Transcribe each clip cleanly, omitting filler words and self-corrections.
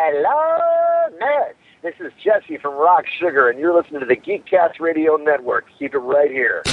Hello, nerds. This is Jesse from Rock Sugar, and you're listening to the Geekcast Radio Network. Keep it right here.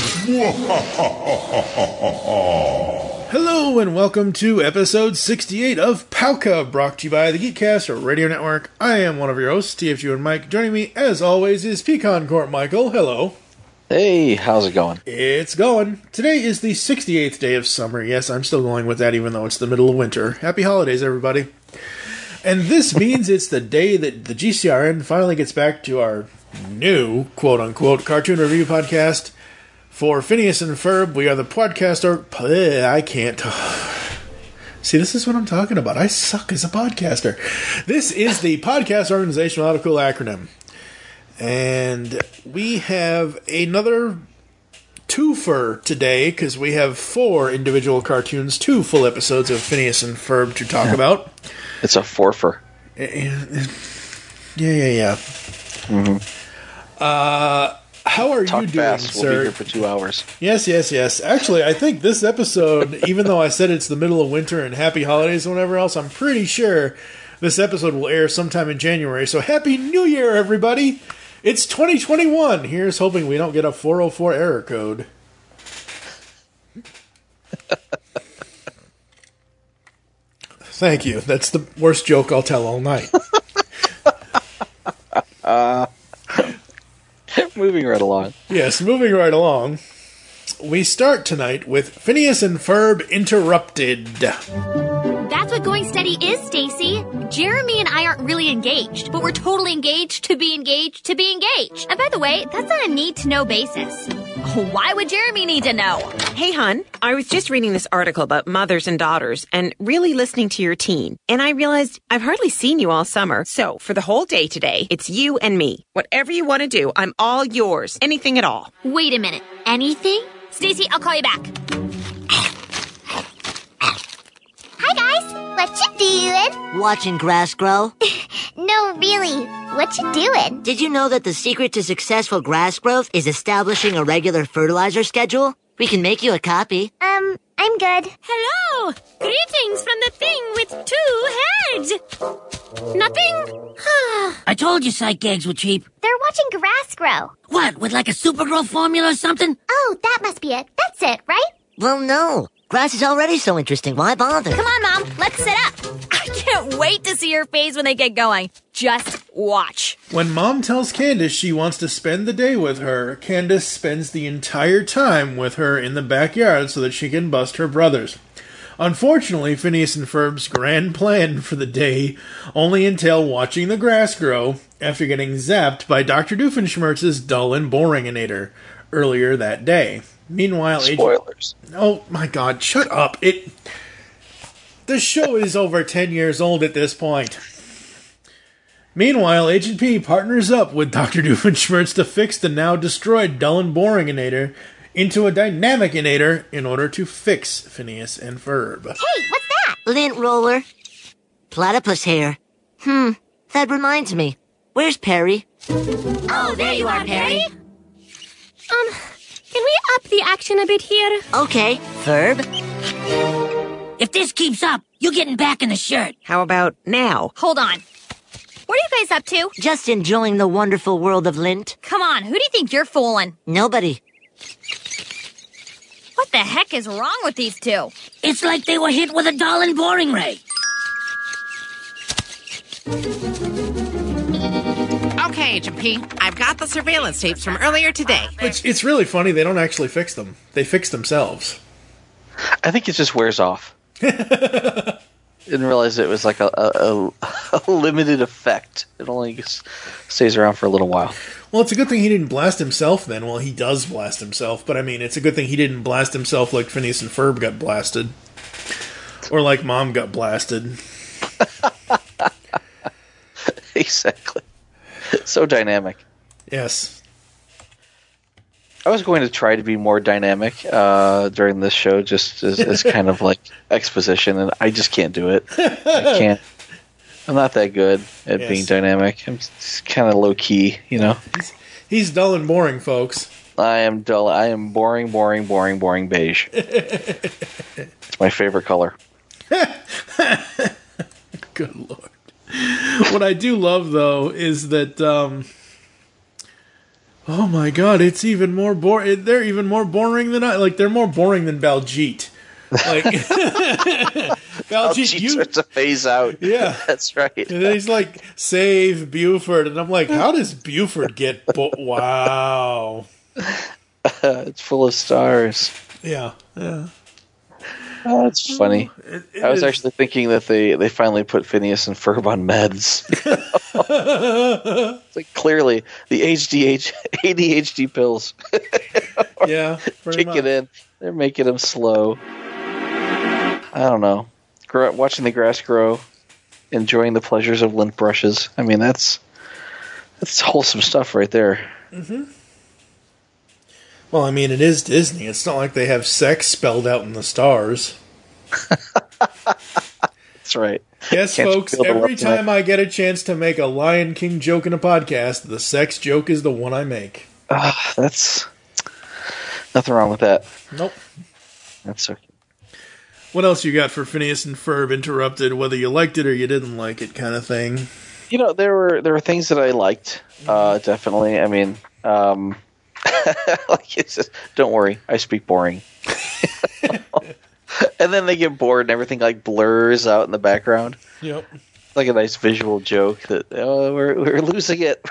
Hello, and welcome to episode 68 of Pauka, brought to you by the Geekcast Radio Network. I am one of your hosts, TFG and Mike. Joining me, as always, is Pecan Court Michael. Hello. Hey, how's it going? It's going. Today is the 68th day of summer. Yes, I'm still going with that, even though it's the middle of winter. Happy holidays, everybody. And this means it's the day that the GCRN finally gets back to our new, quote-unquote, cartoon review podcast. For Phineas and Ferb, we are the podcast... I can't... See, this is what I'm talking about. I suck as a podcaster. This is the podcast organization without a cool acronym. And we have another twofer today, because we have 4 individual cartoons, 2 full episodes of Phineas and Ferb to talk about. It's a forfer. Yeah. Mm-hmm. How are Talk you doing, fast. sir? We'll be here for 2 hours. Yes. Actually, I think this episode, even though I said it's the middle of winter and happy holidays and whatever else, I'm pretty sure this episode will air sometime in January. So Happy New Year, everybody! It's 2021. Here's hoping we don't get a 404 error code. Thank you. That's the worst joke I'll tell all night. Moving right along. Yes, moving right along. We start tonight with Phineas and Ferb Interrupted. That's what going steady is, Stacy. Jeremy and I aren't really engaged, but we're totally engaged to be engaged to be engaged. And by the way, that's on a need-to-know basis. Why would Jeremy need to know? Hey, hon, I was just reading this article about mothers and daughters and really listening to your teen. And I realized I've hardly seen you all summer. So for the whole day today, it's you and me. Whatever you want to do, I'm all yours. Anything at all. Wait a minute. Anything? Stacy, I'll call you back. Hi, guys. What you doing? Watching grass grow. No, really. What you doing? Did you know that the secret to successful grass growth is establishing a regular fertilizer schedule? We can make you a copy. I'm good. Hello! Greetings from the thing with 2 heads! Nothing? I told you psych eggs were cheap. They're watching grass grow. What, with like a Supergirl formula or something? Oh, that must be it. That's it, right? Well, no. Grass is already so interesting. Why bother? Come on, Mom. Let's sit up. I can't wait to see your face when they get going. Just watch. When Mom tells Candace she wants to spend the day with her, Candace spends the entire time with her in the backyard so that she can bust her brothers. Unfortunately, Phineas and Ferb's grand plan for the day only entail watching the grass grow after getting zapped by Dr. Doofenshmirtz's dull and boringinator earlier that day. Meanwhile, Spoilers. Oh my God! Shut up! The show is over 10 years old at this point. Meanwhile, Agent P partners up with Dr. Doofenshmirtz to fix the now destroyed dull and boringinator into a dynamicinator in order to fix Phineas and Ferb. Hey, what's that? Lint roller. Platypus hair. That reminds me. Where's Perry? Oh, there you are, Perry. Can we up the action a bit here? Okay, Ferb. If this keeps up, you're getting back in the shirt. How about now? Hold on. What are you guys up to? Just enjoying the wonderful world of lint. Come on, who do you think you're fooling? Nobody. What the heck is wrong with these two? It's like they were hit with a dull and boring ray. Okay, Agent P, I've got the surveillance tapes from earlier today. It's really funny, they don't actually fix them. They fix themselves. I think it just wears off. Didn't realize it was like a limited effect. It only stays around for a little while. Well, it's a good thing he didn't blast himself then. Well, he does blast himself, but I mean, it's a good thing he didn't blast himself like Phineas and Ferb got blasted. Or like Mom got blasted. Exactly. So dynamic. Yes. I was going to try to be more dynamic during this show, just as kind of like exposition, and I just can't do it. I can't. I'm not that good at being dynamic. I'm just kind of low key, you know. He's dull and boring, folks. I am dull. I am boring beige. It's my favorite color. Good Lord. What I do love, though, is that, oh my god, it's even more boring. They're even more boring than they're more boring than Baljeet. Like, Baljeet starts to phase out. Yeah. That's right. And then he's like, save Buford. And I'm like, how does Buford get, wow. It's full of stars. Yeah. Oh, it's funny. I was actually thinking that they finally put Phineas and Ferb on meds. It's like clearly the ADHD pills. Yeah, kicking in. They're making them slow. I don't know. Watching the grass grow, enjoying the pleasures of lint brushes. I mean, that's wholesome stuff right there. Mm-hmm. Well, I mean, it is Disney. It's not like they have sex spelled out in the stars. That's right. Yes, folks, every time I get a chance to make a Lion King joke in a podcast, the sex joke is the one I make. That's nothing wrong with that. Nope. That's okay. What else you got for Phineas and Ferb Interrupted, whether you liked it or you didn't like it kind of thing? You know, there were things that I liked, definitely. I mean, like it's just, don't worry, I speak boring. And then they get bored and everything like blurs out in the background. Yep. Like a nice visual joke that we're losing it.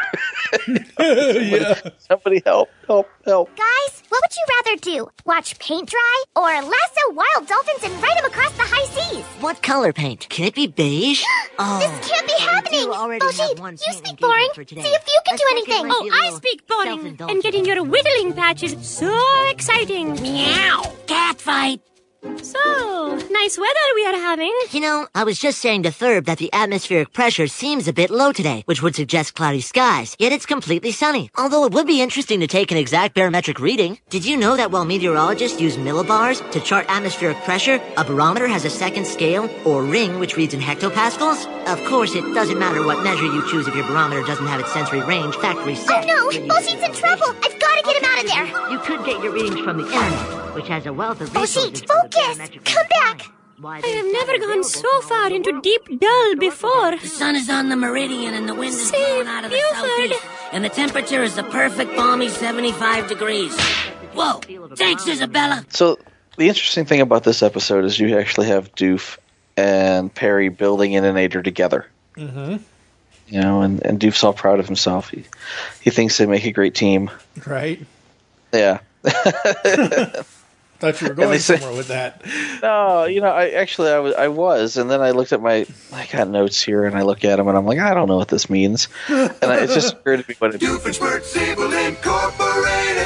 Somebody help. Guys, what would you rather do? Watch paint dry or lasso wild dolphins and ride them across the high seas? What color paint? Can it be beige? This can't be happening! Baljeet, you speak boring. See if you can do anything. Oh, I speak boring. And getting your whittling patch is so exciting. Meow! Cat fight! So, nice weather we are having. You know, I was just saying to Ferb that the atmospheric pressure seems a bit low today, which would suggest cloudy skies, yet it's completely sunny. Although it would be interesting to take an exact barometric reading. Did you know that while meteorologists use millibars to chart atmospheric pressure, a barometer has a second scale, or ring, which reads in hectopascals? Of course, it doesn't matter what measure you choose if your barometer doesn't have its sensory range factory set. Oh no! Baljeet's in trouble! I've got to get him out of there! You could get your readings from the internet, which has a wealth of resources. Baljeet, focus! Come back! I have never gone so far into deep dull before. The sun is on the meridian and the wind is blowing out of the southeast. And the temperature is the perfect balmy 75 degrees. Whoa! Thanks, Isabella! So, the interesting thing about this episode is you actually have Doof and Perry building Inanator together. Mm-hmm. You know, and Doof's all proud of himself. He thinks they make a great team. Right. Yeah. Thought you were going somewhere with that. No, you know, I was, and then I looked at I got notes here, and I look at them, and I'm like, I don't know what this means, and it just occurred to me what it means. Doofenshmirtz Incorporated.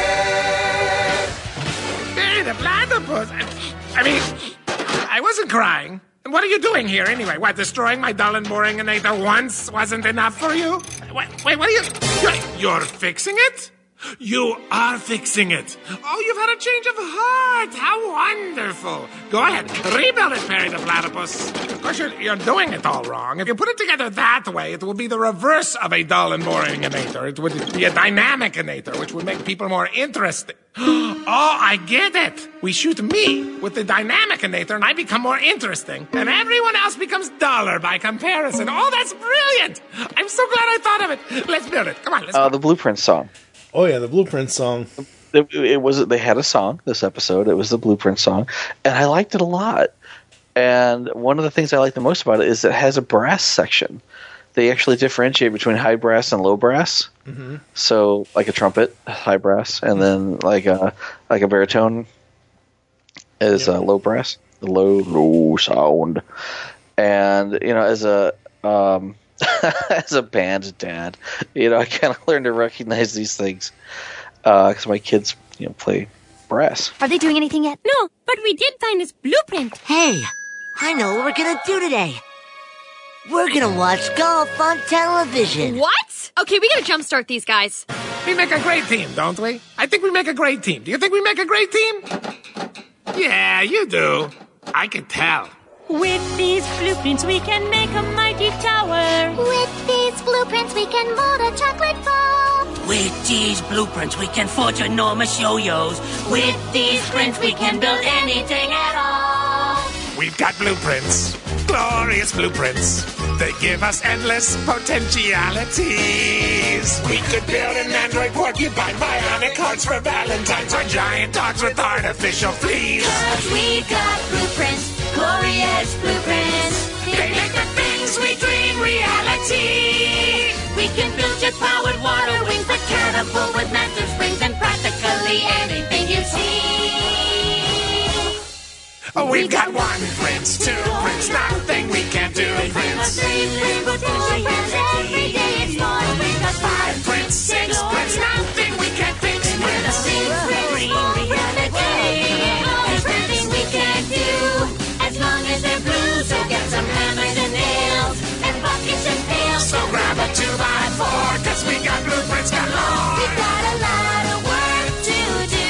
Hey, the platypus. I mean, I wasn't crying. What are you doing here anyway? What, destroying my dull and boring Inator once wasn't enough for you? Wait, what are you? You're fixing it? You are fixing it. Oh, you've had a change of heart. How wonderful. Go ahead. Rebuild it, Perry the Platypus. Of course, you're doing it all wrong. If you put it together that way, it will be the reverse of a dull and boring Inator. It would be a dynamic Inator, which would make people more interesting. Oh, I get it. We shoot me with the dynamic Inator, and I become more interesting. And everyone else becomes duller by comparison. Oh, that's brilliant. I'm so glad I thought of it. Let's build it. Come on, let's go. The Blueprint song. Oh yeah, the Blueprint song. It was. They had a song this episode. It was the Blueprint song, and I liked it a lot. And one of the things I like the most about it is it has a brass section. They actually differentiate between high brass and low brass. Mm-hmm. So, like a trumpet, high brass, and then like a baritone is low brass, the low sound. And you know, as a as a band dad, you know, I kind of learned to recognize these things because my kids, you know, play brass. Are they doing anything yet? No, but we did find this blueprint. Hey, I know what we're gonna do today. We're gonna watch golf on television. What? Okay, we gotta jumpstart these guys. We make a great team, don't we? I think we make a great team. Do you think we make a great team? Yeah, you do. I can tell. With these blueprints, we can make a mighty tower. With these blueprints, we can mold a chocolate ball. With these blueprints, we can forge enormous yo-yos. With these prints, we can build anything at all. We've got blueprints. Glorious blueprints. They give us endless potentialities. We could build an android porcupine, bionic hearts for Valentine's, or giant dogs with artificial fleas. 'Cause we've got blueprints, glorious blueprints. They make the things we dream reality. We can build jet-powered water wings that catapult with massive springs and practically anything you see. Oh, we've got 1 prince, 2 prints, nothing we can't do, prince. 3 prints, every day it's more. We've got 5 prints, 6 prints, nothing we can't fix, prince. dream reality. There's nothing we can't do as long as they're blue. So get some hammers and nails and buckets and pails. So grab a 2x4, 'cause we got blueprints galore. We've got a lot of work to do.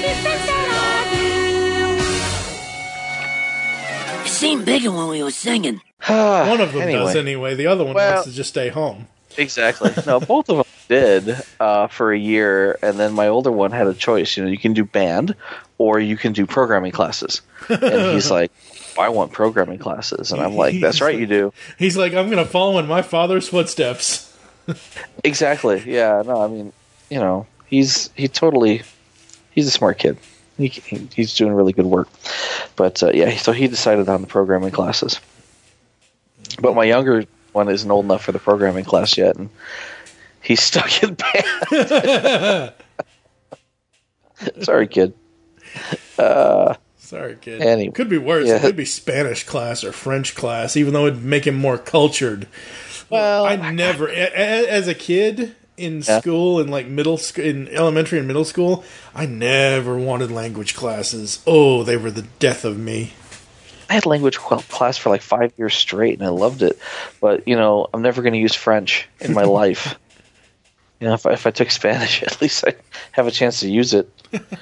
It seemed bigger when we were singing. One of them Anyway. does anyway. The other one Well- wants to just stay home. Exactly. No, both of them did for a year, and then my older one had a choice. You can do band or you can do programming classes. And he's like, I want programming classes. And I'm like, that's right, you do. He's like, I'm going to follow in my father's footsteps. Exactly. Yeah. No, I mean, he's a smart kid. He's doing really good work. But yeah, so he decided on the programming classes. But my younger one isn't old enough for the programming class yet, and he's stuck in band. Sorry, kid. Sorry, kid. Anyway, could be worse. yeah. It could be Spanish class or French class, even though it'd make him more cultured. Well, I never, as a kid in school, in like in elementary and middle school, I never wanted language classes. Oh, they were the death of me. I had language class for like 5 years straight, and I loved it. But I'm never going to use French in my life. If I took Spanish, at least I'd have a chance to use it.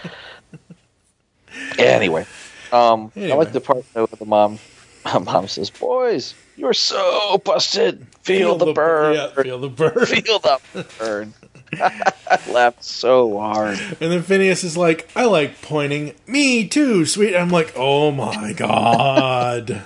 Anyway, I like the part where the mom says, "Boys, you're so busted. Feel the burn. Yeah, feel the burn. Feel the burn." I laughed so hard. And then Phineas is like, I like pointing. Me too, sweet. I'm like, oh my god.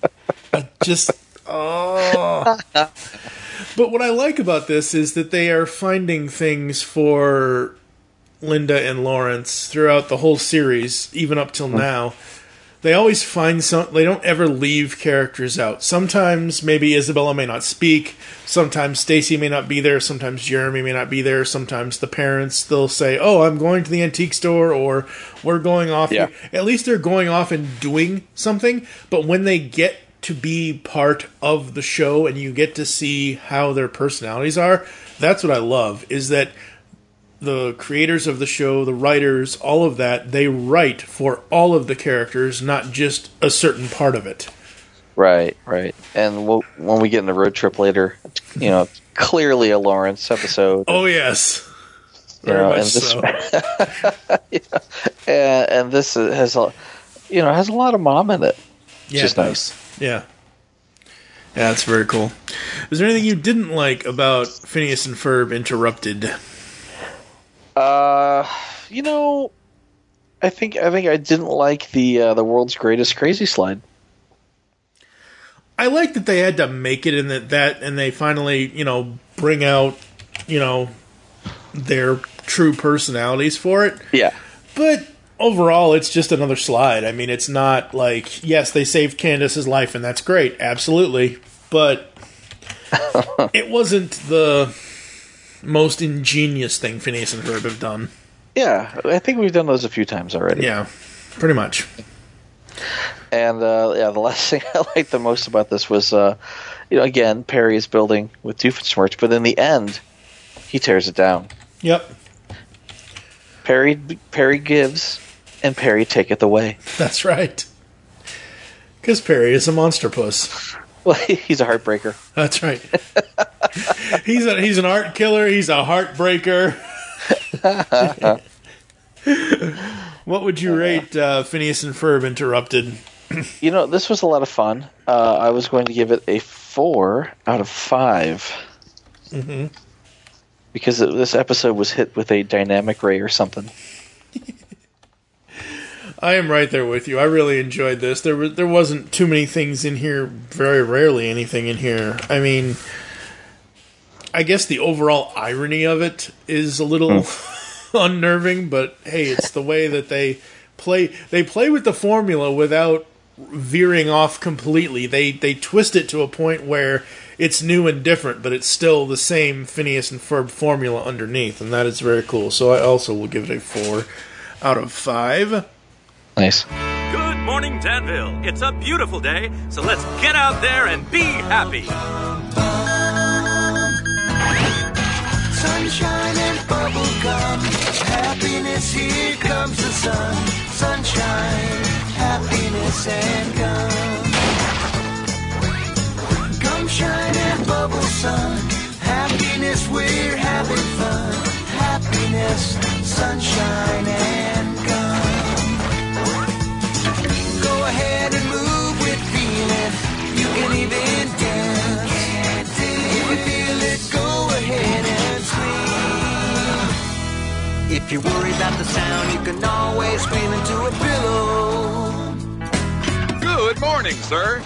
But what I like about this is that they are finding things for Linda and Lawrence throughout the whole series, even up till now. They always find they don't ever leave characters out. Sometimes maybe Isabella may not speak. Sometimes Stacy may not be there. Sometimes Jeremy may not be there. Sometimes the parents, they'll say, oh, I'm going to the antique store, or we're going off. Yeah. At least they're going off and doing something. But when they get to be part of the show and you get to see how their personalities are, that's what I love, is that the creators of the show, the writers, all of that, they write for all of the characters, not just a certain part of it. Right. And when we get in the road trip later, clearly a Lawrence episode. Oh, yes. Very much so. And this has a lot of mom in it, which is nice. Yeah. Yeah, it's very cool. Is there anything you didn't like about Phineas and Ferb Interrupted? I think I didn't like the world's greatest crazy slide. I like that they had to make it, and and they finally, bring out, their true personalities for it. Yeah. But overall, it's just another slide. I mean, it's not like, yes, they saved Candace's life, and that's great, absolutely. But it wasn't the most ingenious thing Phineas and Ferb have done. Yeah, I think we've done those a few times already. Yeah, pretty much. And the last thing I liked the most about this was, again, Perry is building with Doofenshmirtz, but in the end, he tears it down. Yep. Perry gives, and Perry taketh away. That's right. Because Perry is a monster puss. Well, he's a heartbreaker. That's right. He's an art killer. He's a heartbreaker. What would you rate Phineas and Ferb Interrupted? This was a lot of fun. I was going to give it a 4 out of 5. Mm-hmm. Because this episode was hit with a dynamic ray or something. I am right there with you. I really enjoyed this. There wasn't too many things in here, very rarely anything in here. I mean, I guess the overall irony of it is a little unnerving, but hey, it's the way that they play with the formula without veering off completely. They twist it to a point where it's new and different, but it's still the same Phineas and Ferb formula underneath, and that is very cool. So I also will give it a 4 out of 5. Nice. Good morning, Danville. It's a beautiful day, so let's get out there and be happy. Sunshine and bubblegum, happiness, here comes the sun. Sunshine, happiness and gum. Gum shine and bubble sun, happiness, we're having fun. Happiness, sunshine and gum. Go ahead and move with feeling, you can even dance. If you feel it, go ahead and scream. If you're worried about the sound, you can always scream into a pillow. Good morning, sir.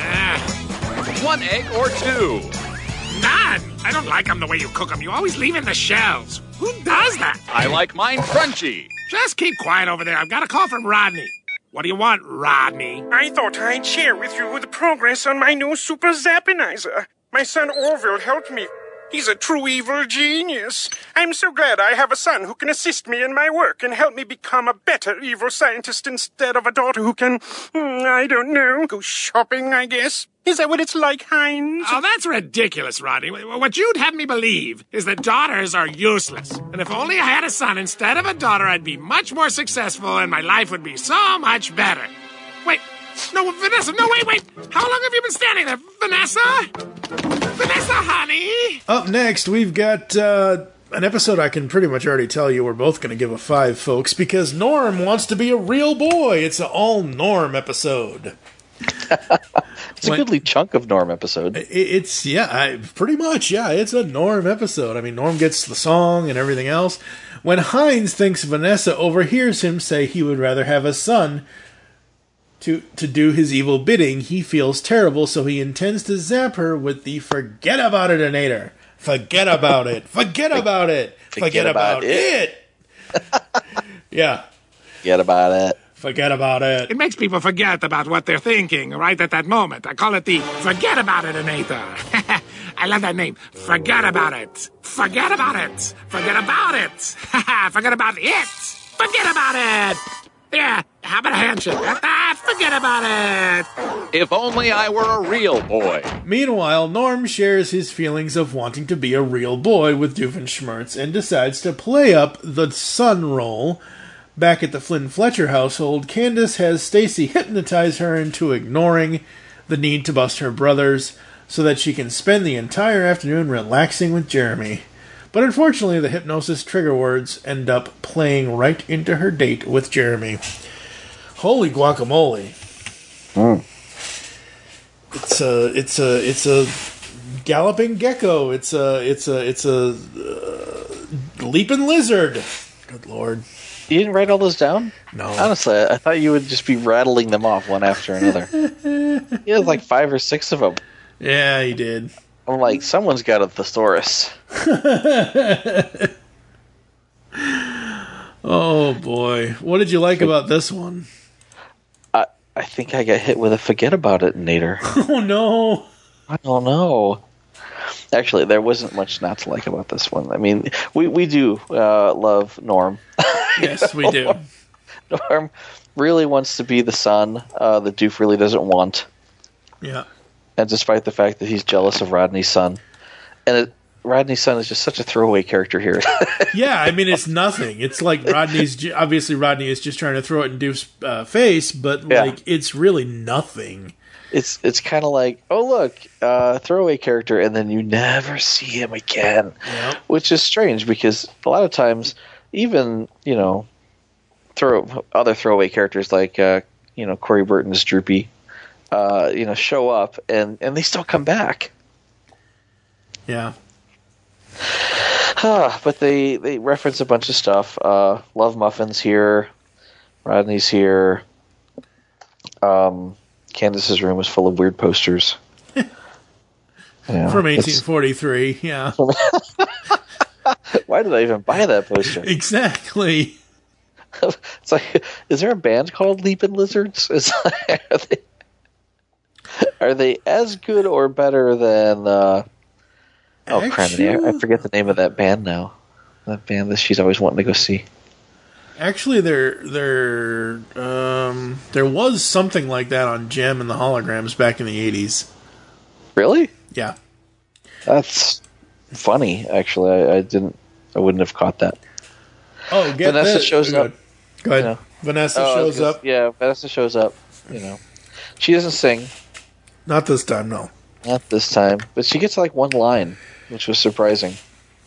1 egg or 2? None. I don't like them the way you cook them. You always leave in the shells. Who does that? I like mine crunchy. Just keep quiet over there. I've got a call from Rodney. What do you want, Rodney? I thought I'd share with you the progress on my new Super Zappinizer. My son Orville helped me. He's a true evil genius. I'm so glad I have a son who can assist me in my work and help me become a better evil scientist instead of a daughter who can, I don't know, go shopping, I guess. Is that what it's like, Heinz? Oh, that's ridiculous, Rodney. What you'd have me believe is that daughters are useless. And if only I had a son instead of a daughter, I'd be much more successful and my life would be so much better. Wait. No, Vanessa, no, wait. How long have you been standing there? Vanessa? Vanessa, honey? Up next, we've got an episode I can pretty much already tell you we're both going to give a 5, folks, because Norm wants to be a real boy. It's an all-Norm episode. It's a goodly chunk of Norm episode. It's, pretty much, it's a Norm episode. I mean, Norm gets the song and everything else. When Heinz thinks Vanessa overhears him say he would rather have a son to do his evil bidding, he feels terrible, so he intends to zap her with the forget about it-inator. Forget about it. Forget about it. Forget about it. Yeah. Forget about it. Forget about it. It makes people forget about what they're thinking right at that moment. I call it the forget about it-inator. I love that name. Forget about it. Forget about it. Forget about it. Forget about it. Forget about it. Yeah, how about a handshake? Forget about it. If only I were a real boy. Meanwhile, Norm shares his feelings of wanting to be a real boy with Doofenshmirtz and decides to play up the son role. Back at the Flynn Fletcher household, Candace has Stacy hypnotize her into ignoring the need to bust her brothers so that she can spend the entire afternoon relaxing with Jeremy. But unfortunately, the hypnosis trigger words end up playing right into her date with Jeremy. Holy guacamole! It's a galloping gecko. It's a leaping lizard. Good Lord! You didn't write all those down? No. Honestly, I thought you would just be rattling them off one after another. He has like 5 or 6 of them. Yeah, he did. I'm like, someone's got a thesaurus. Oh, boy. What did you like about this one? I think I got hit with a forget about it-inator. Oh, no. I don't know. Actually, there wasn't much not to like about this one. I mean, we do love Norm. Yes, we do. Norm really wants to be the son that Doof really doesn't want. Yeah. And despite the fact that he's jealous of Rodney's son. And Rodney's son is just such a throwaway character here. Yeah, I mean, it's nothing. It's like Rodney is just trying to throw it in Doof's face, but like it's really nothing. It's kind of like, oh look, throwaway character, and then you never see him again, which is strange because a lot of times, even other throwaway characters like Corey Burton's Droopy, show up and they still come back. Yeah. But they reference a bunch of stuff. Love Muffins here. Rodney's here. Candace's room is full of weird posters. Yeah, From 1843, yeah. Why did I even buy that poster? Exactly. It's like, is there a band called Leapin' Lizards? Are they as good or better than... criminy, I forget the name of that band now. That band that she's always wanting to go see. Actually, there was something like that on Gem and the Holograms back in the 80s. Really? Yeah. That's funny, actually. I wouldn't have caught that. Oh, Vanessa shows up. Go ahead. You know. Vanessa shows up. Yeah, Vanessa shows up. You know, she doesn't sing. Not this time, no. Not this time. But she gets like one line, which was surprising.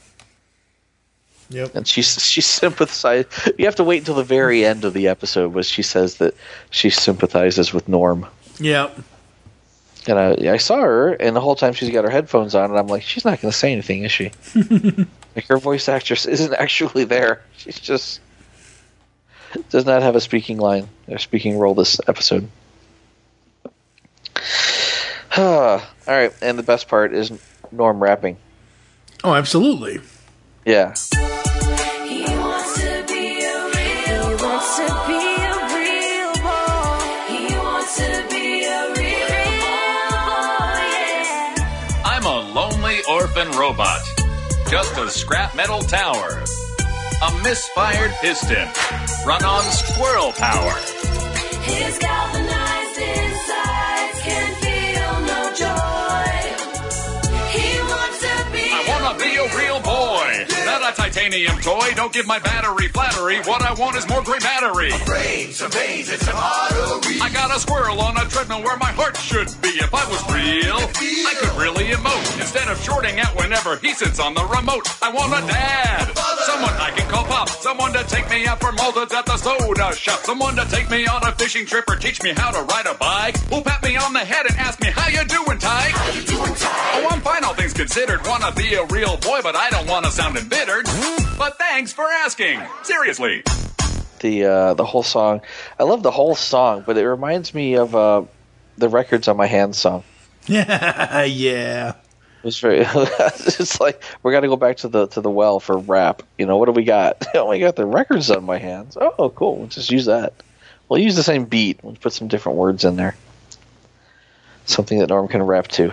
Yep. And she sympathizes. You have to wait until the very end of the episode where she says that she sympathizes with Norm. Yep. And I saw her, and the whole time she's got her headphones on, and I'm like, she's not going to say anything, is she? Like, her voice actress isn't actually there. She's just does not have a speaking line or speaking role this episode. All right, and the best part is Norm rapping. Oh, absolutely. Yeah. He wants to be a real boy. He wants to be a real boy. He wants to be a real boy, yeah. I'm a lonely orphan robot. Just a scrap metal tower. A misfired piston. Run on squirrel power. His galvanized insides can feel no joy. He wants to be I wanna be a real boy. Not a titanium toy. Don't give my battery flattery. What I want is more gray battery. Brains, some veins, and some arteries. I got a squirrel on a treadmill where my heart should be. If I was real, I could really emote. Instead of shorting out whenever he sits on the remote. I want a dad. Someone I can call Pop. Someone to take me out for Maltas at the soda shop. Someone to take me on a fishing trip or teach me how to ride a bike. Who'll pat me on the head and ask me, how you doing, Tyke? Oh, I'm fine, all things considered. Wanna be a real boy, but I don't wanna sound embittered. But thanks for asking. Seriously. The whole song. I love the whole song, but it reminds me of the Records on My Hands song. Yeah. It's very. It's like we got to go back to the well for rap. You know, what do we got? Oh, we got the Records on My Hands. Oh, cool. We'll just use that. We'll use the same beat. We'll put some different words in there. Something that Norm can rap to.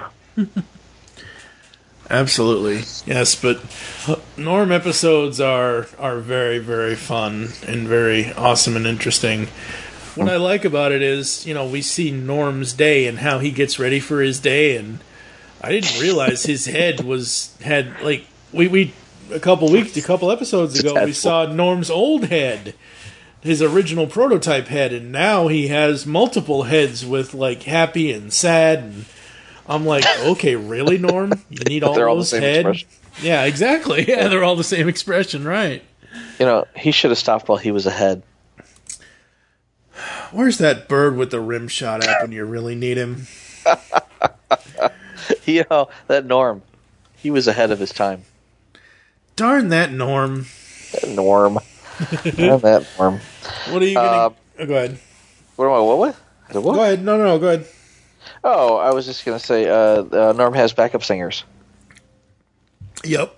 Absolutely. Yes, but Norm episodes are very, very fun and very awesome and interesting. What I like about it is, we see Norm's day and how he gets ready for his day, and I didn't realize his head had we a couple episodes ago we saw Norm's old head, his original prototype head, and now he has multiple heads with like happy and sad, and I'm like, okay, really, Norm? You need all those heads? Yeah, exactly. Yeah, they're all the same expression, right? He should have stopped while he was ahead. Where's that bird with the rim shot at when you really need him? That Norm, he was ahead of his time. Darn that Norm. Norm. Darn that Norm. What are you going to... go ahead. What? Go ahead. No, go ahead. Oh, I was just going to say, Norm has backup singers. Yep.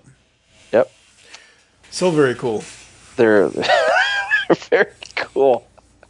So very cool. They're very cool.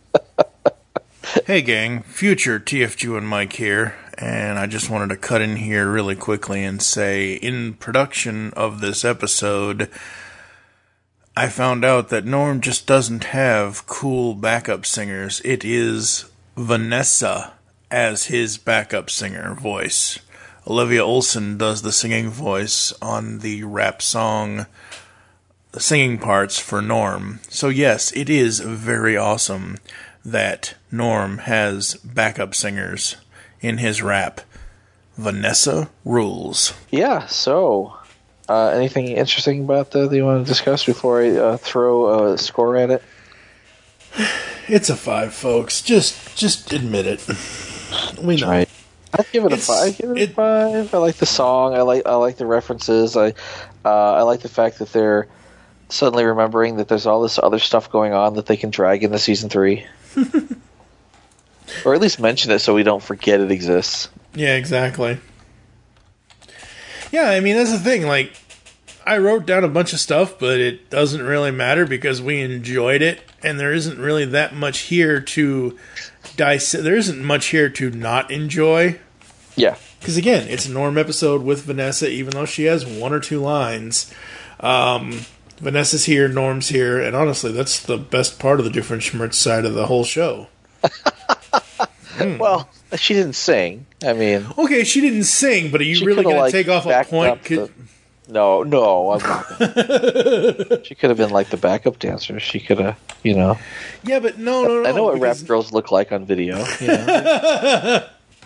Hey gang, future TFG and Mike here, and I just wanted to cut in here really quickly and say, in production of this episode, I found out that Norm just doesn't have cool backup singers. It is Vanessa as his backup singer voice. Olivia Olson does the singing voice on the rap song, the singing parts for Norm. So yes, it is very awesome that Norm has backup singers in his rap. Vanessa rules. Yeah, so anything interesting about that you want to discuss before I throw a score at it? It's a 5, folks. Just admit it. We know. Right. I'd give it a 5. I like the song. I like the references. I like the fact that they're Suddenly remembering that there's all this other stuff going on that they can drag into season 3. Or at least mention it so we don't forget it exists. Yeah, exactly. Yeah, I mean, that's the thing. Like, I wrote down a bunch of stuff, but it doesn't really matter because we enjoyed it, and there isn't really that much here to dissect. There isn't much here to not enjoy. Yeah. Because, again, it's a Norm episode with Vanessa, even though she has 1 or 2 lines. Vanessa's here, Norm's here, and honestly, that's the best part of the Doofenshmirtz side of the whole show. Well, she didn't sing. I mean... Okay, she didn't sing, but are you really going to take off a point? No, I'm not gonna. She could have been like the backup dancer. She could have, you know... Yeah, but no. I know what rap girls look like on video. You know?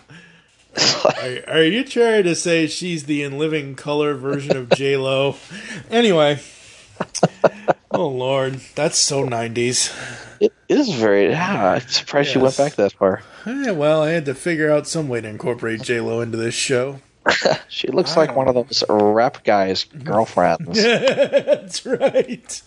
Are you trying to say she's the in living color version of J-Lo? Anyway. Oh, Lord. That's so 90s. It is very... I'm surprised she went back that far. Well, I had to figure out some way to incorporate J-Lo into this show. She looks like one of those rap guys' girlfriends. That's right.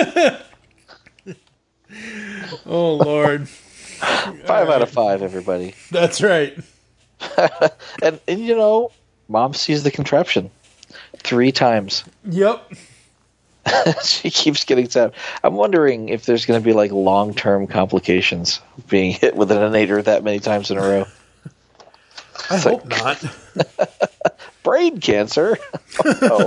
Oh, Lord. 5 out of 5, everybody. That's right. and you know, Mom sees the contraption 3 times. Yep. She keeps getting stabbed. I'm wondering if there's going to be like long-term complications of being hit with an innator that many times in a row. I hope not. Brain cancer. Oh.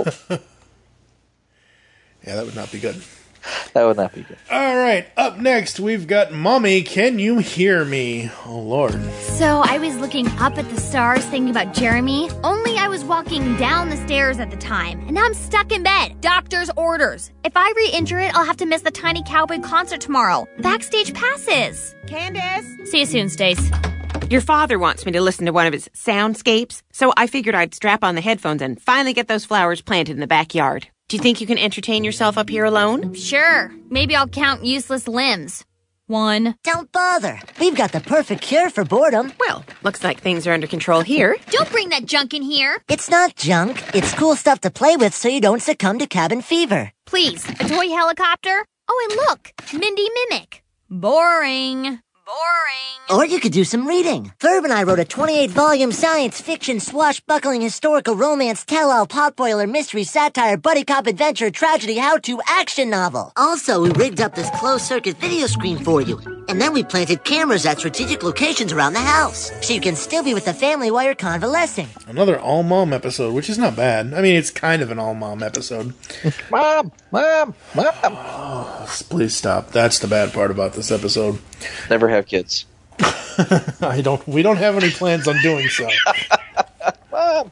Yeah, that would not be good. That would not be good. All right, up next, we've got Mommy, Can You Hear Me? Oh, Lord. So I was looking up at the stars thinking about Jeremy, only I was walking down the stairs at the time, and now I'm stuck in bed. Doctor's orders. If I re-injure it, I'll have to miss the Tiny Cowboy concert tomorrow. Backstage passes. Candace? See you soon, Stace. Your father wants me to listen to one of his soundscapes, so I figured I'd strap on the headphones and finally get those flowers planted in the backyard. Do you think you can entertain yourself up here alone? Sure. Maybe I'll count useless limbs. 1. Don't bother. We've got the perfect cure for boredom. Well, looks like things are under control here. Don't bring that junk in here. It's not junk. It's cool stuff to play with so you don't succumb to cabin fever. Please, a toy helicopter? Oh, and look, Mindy Mimic. Boring. Or you could do some reading. Ferb and I wrote a 28-volume science fiction, swashbuckling, historical romance, tell-all, potboiler, mystery, satire, buddy cop, adventure, tragedy, how-to, action novel. Also, we rigged up this closed-circuit video screen for you. And then we planted cameras at strategic locations around the house, so you can still be with the family while you're convalescing. Another all-mom episode, which is not bad. I mean, it's kind of an all-mom episode. Mom! Oh, please stop. That's the bad part about this episode. Never have kids. We don't have any plans on doing so. Mom!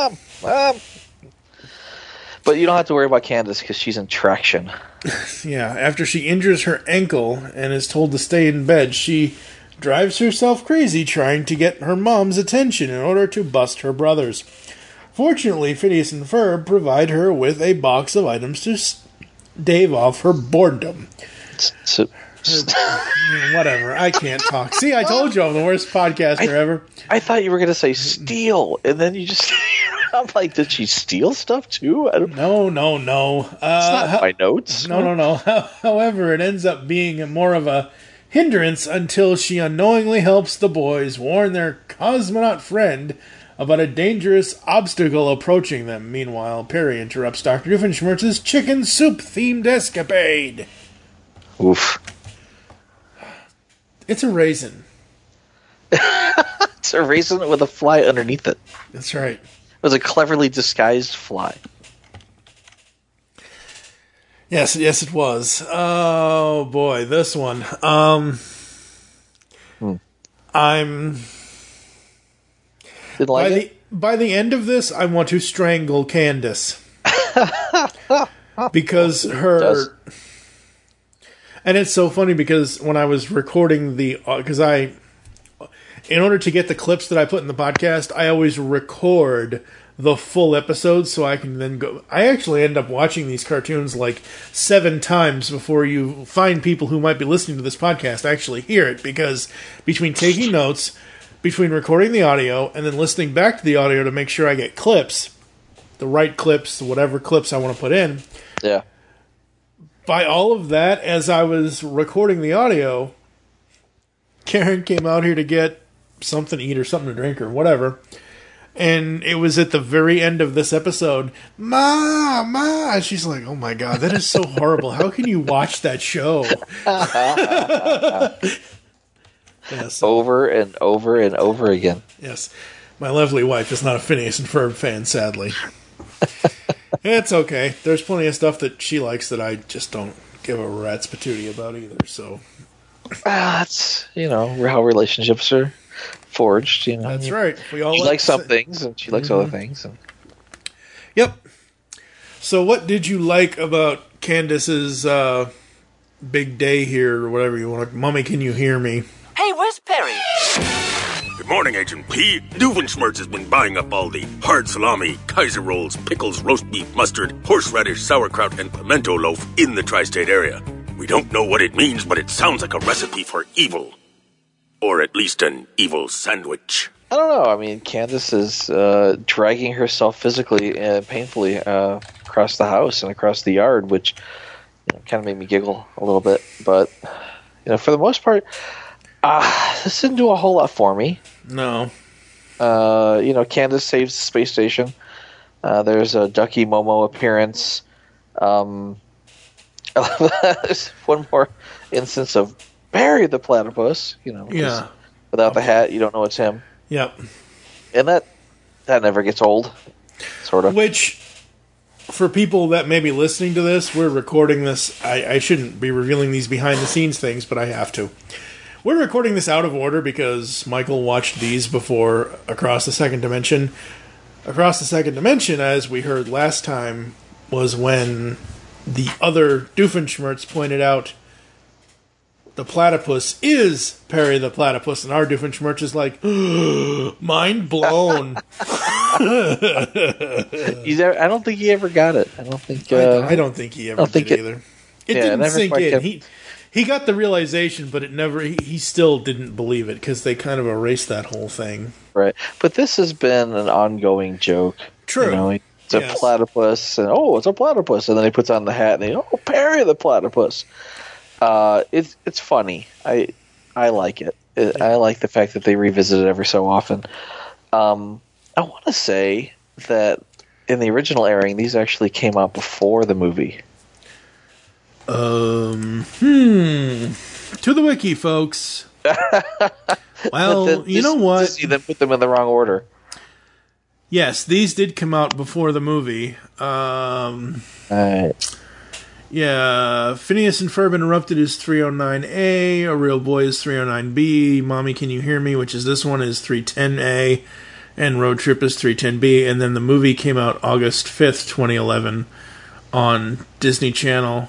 But you don't have to worry about Candace because she's in traction. Yeah, after she injures her ankle and is told to stay in bed, she drives herself crazy trying to get her mom's attention in order to bust her brothers. Fortunately, Phineas and Ferb provide her with a box of items to stave off her boredom. Whatever, I can't talk. See, I told you I'm the worst podcaster ever. I thought you were going to say steal, and then you just... I'm like, did she steal stuff too? No. It's not my notes. No. However, it ends up being more of a hindrance until she unknowingly helps the boys warn their cosmonaut friend about a dangerous obstacle approaching them. Meanwhile, Perry interrupts Dr. Doofenshmirtz's chicken soup-themed escapade. Oof. It's a raisin. It's a raisin with a fly underneath it. That's right. It was a cleverly disguised fly. Yes, it was. Oh boy, this one. I'm. Didn't like it? By the end of this, I want to strangle Candace because her. And it's so funny because when I was recording in order to get the clips that I put in the podcast, I always record the full episode so I can then go. I actually end up watching these cartoons like 7 times before you find people who might be listening to this podcast actually hear it, because between taking notes, between recording the audio, and then listening back to the audio to make sure I get clips, the right clips, whatever clips I want to put in. Yeah. by all of that, as I was recording the audio, Karen came out here to get something to eat or something to drink or whatever. And it was at the very end of this episode. Ma! She's like, oh my God, that is so horrible. How can you watch that show? Yes. Over and over and over again. Yes. My lovely wife is not a Phineas and Ferb fan, sadly. It's okay. There's plenty of stuff that she likes that I just don't give a rat's patootie about either, so. That's, how relationships are forged, That's right. We all she likes some things, and she likes other things. And... Yep. So what did you like about Candace's big day here, or whatever you want to... Mommy, can you hear me? Hey, where's Perry? Good morning, Agent P. Doofenshmirtz has been buying up all the hard salami, Kaiser rolls, pickles, roast beef, mustard, horseradish, sauerkraut, and pimento loaf in the tri-state area. We don't know what it means, but it sounds like a recipe for evil. Or at least an evil sandwich. I don't know. I mean, Candace is dragging herself physically and painfully across the house and across the yard, which kind of made me giggle a little bit. But, for the most part, this didn't do a whole lot for me. No. Candace saves the space station. There's a Ducky Momo appearance. There's one more instance of Barry the platypus, Yeah. Without the hat, you don't know it's him. Yep. And that never gets old, sort of. Which, for people that may be listening to this, we're recording this. I shouldn't be revealing these behind-the-scenes things, but I have to. We're recording this out of order because Michael watched these before Across the Second Dimension. Across the Second Dimension, as we heard last time, was when the other Doofenshmirtz pointed out the platypus is Perry the platypus, and our Doofenshmirtz is like, mind blown. I don't think he ever got it. I don't think. I don't think he ever did either. It didn't sink in. Kept... He got the realization, but it never. He still didn't believe it because they kind of erased that whole thing. Right, but this has been an ongoing joke. True. It's a platypus, and it's a platypus, and then he puts on the hat, and Perry the platypus. It's funny. I like it. I like the fact that they revisit it every so often. I want to say that in the original airing, these actually came out before the movie. To the wiki, folks. Well, you know what? Disney then put them in the wrong order. Yes, these did come out before the movie. Right. Yeah, Phineas and Ferb Interrupted is 309A, A Real Boy is 309B, Mommy Can You Hear Me, which is this one, is 310A, and Road Trip is 310B, and then the movie came out August 5th, 2011 on Disney Channel.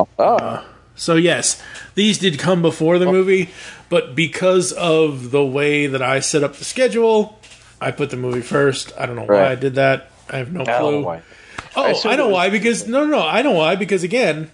So yes, these did come before the movie, but because of the way that I set up the schedule, I put the movie first. I don't know why I did that. I have no clue. I don't know why. I know why, because... No, I know why, because, again,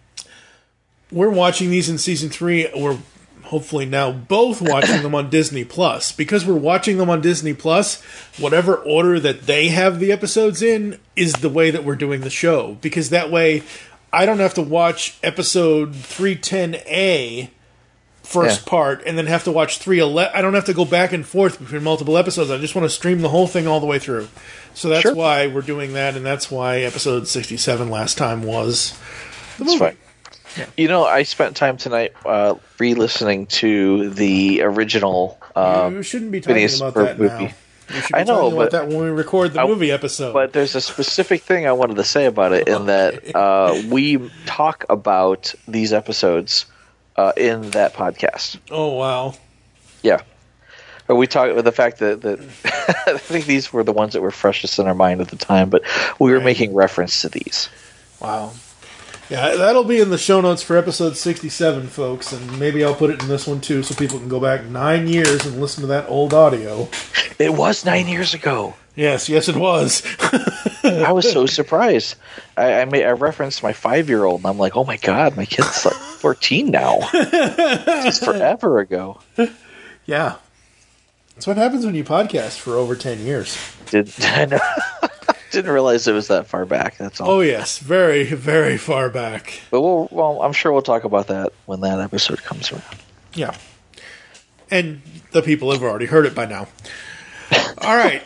we're watching these in Season 3. We're hopefully now both watching them on Disney+. Because we're watching them on Disney+, whatever order that they have the episodes in is the way that we're doing the show. Because that way, I don't have to watch episode 310A first part, and then have to watch 311. I don't have to go back and forth between multiple episodes. I just want to stream the whole thing all the way through. So that's why we're doing that, and that's why episode 67 last time was the movie. That's fine. Yeah. I spent time tonight re-listening to the original you shouldn't be talking about that movie. Now. You should be talking about that when we record the movie episode. But there's a specific thing I wanted to say about it, in that we talk about these episodes in that podcast. Oh, wow. Yeah. But we talk about the fact that I think these were the ones that were freshest in our mind at the time, but we were making reference to these. Wow. Yeah, that'll be in the show notes for episode 67, folks, and maybe I'll put it in this one too so people can go back 9 years and listen to that old audio. It was 9 years ago. Yes, it was. I was so surprised. I referenced my 5-year-old, and I'm like, oh my god, my kid's like 14 now. It's forever ago. Yeah. That's what happens when you podcast for over 10 years. I know. Didn't realize it was that far back. That's all. Oh yes, very, very far back. But I'm sure we'll talk about that when that episode comes around. Yeah. And the people have already heard it by now. All right.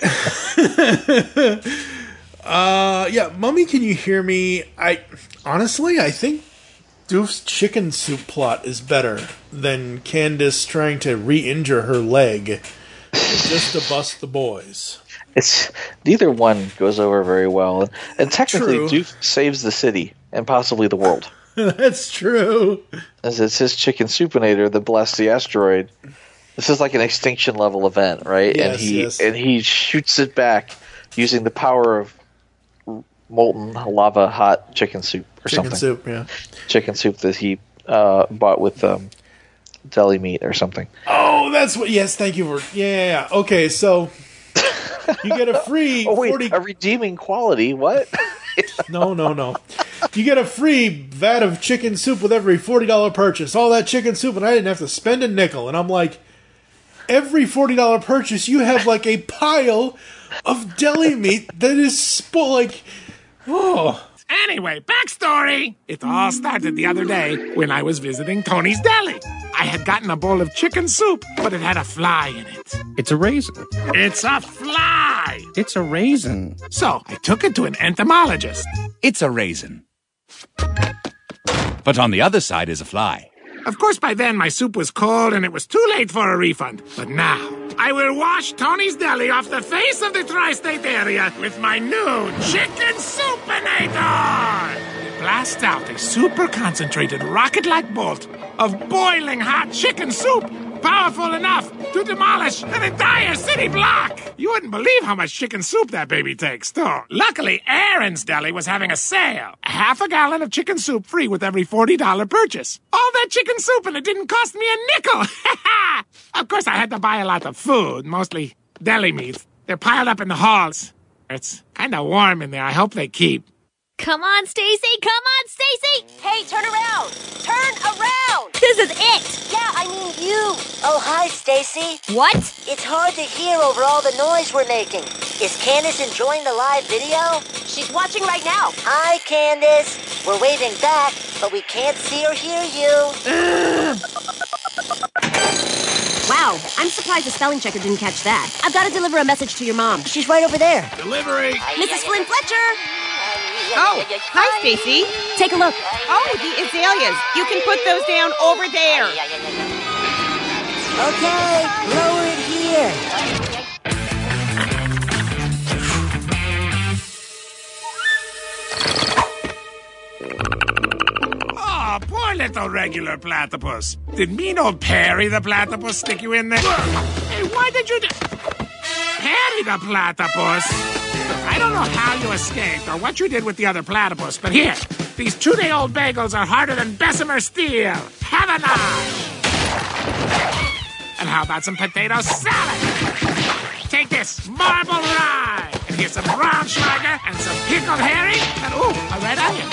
Yeah, Mummy, can you hear me? Honestly, I think Doof's chicken soup plot is better than Candace trying to re-injure her leg just to bust the boys. It's neither one goes over very well, and technically, True. Doof saves the city and possibly the world. That's true. As it's his chicken soupinator that blasts the asteroid. This is like an extinction level event, right? Yes, and he shoots it back using the power of molten lava hot chicken soup or Chicken something. soup, yeah. Chicken soup that he bought with deli meat or something. Oh, that's what. Yes, thank you for. Yeah. Okay, so you get a free 40. A redeeming quality. What? No. You get a free vat of chicken soup with every $40 purchase. All that chicken soup, and I didn't have to spend a nickel. And I'm like, every $40 purchase, you have like a pile of deli meat that is like, oh. Anyway, backstory. It all started the other day when I was visiting Tony's Deli. I had gotten a bowl of chicken soup, but it had a fly in it. It's a raisin. It's a fly! It's a raisin. So I took it to an entomologist. It's a raisin. But on the other side is a fly. Of course, by then my soup was cold and it was too late for a refund. But now, I will wash Tony's Deli off the face of the tri-state area with my new Chicken Soupinator! Blast out a super concentrated rocket-like bolt of boiling hot chicken soup, powerful enough to demolish an entire city block. You wouldn't believe how much chicken soup that baby takes, too. Luckily, Aaron's Deli was having a sale. Half a gallon of chicken soup free with every $40 purchase. All that chicken soup and it didn't cost me a nickel. Of course, I had to buy a lot of food, mostly deli meat. They're piled up in the halls. It's kind of warm in there. I hope they keep. Come on, Stacy! Come on, Stacy! Hey, turn around! Turn around! This is it! Yeah, I mean you! Oh, hi, Stacy. What? It's hard to hear over all the noise we're making. Is Candace enjoying the live video? She's watching right now. Hi, Candace. We're waving back, but we can't see or hear you. Wow, I'm surprised the spelling checker didn't catch that. I've got to deliver a message to your mom. She's right over there. Delivery! Mrs. Flynn Fletcher! Oh, hi, Stacy. Take a look. Oh, the azaleas. You can put those down over there. Okay, lower it here. Oh, poor little regular platypus. Did mean old Perry the platypus stick you in there? Hey, why did you do... Perry the platypus? I don't know how you escaped or what you did with the other platypus, but here, these 2-day-old bagels are harder than Bessemer steel. Have a night! And how about some potato salad? Take this marble rye, and here's some Braunschweiger and some pickled herring, and ooh, a red onion.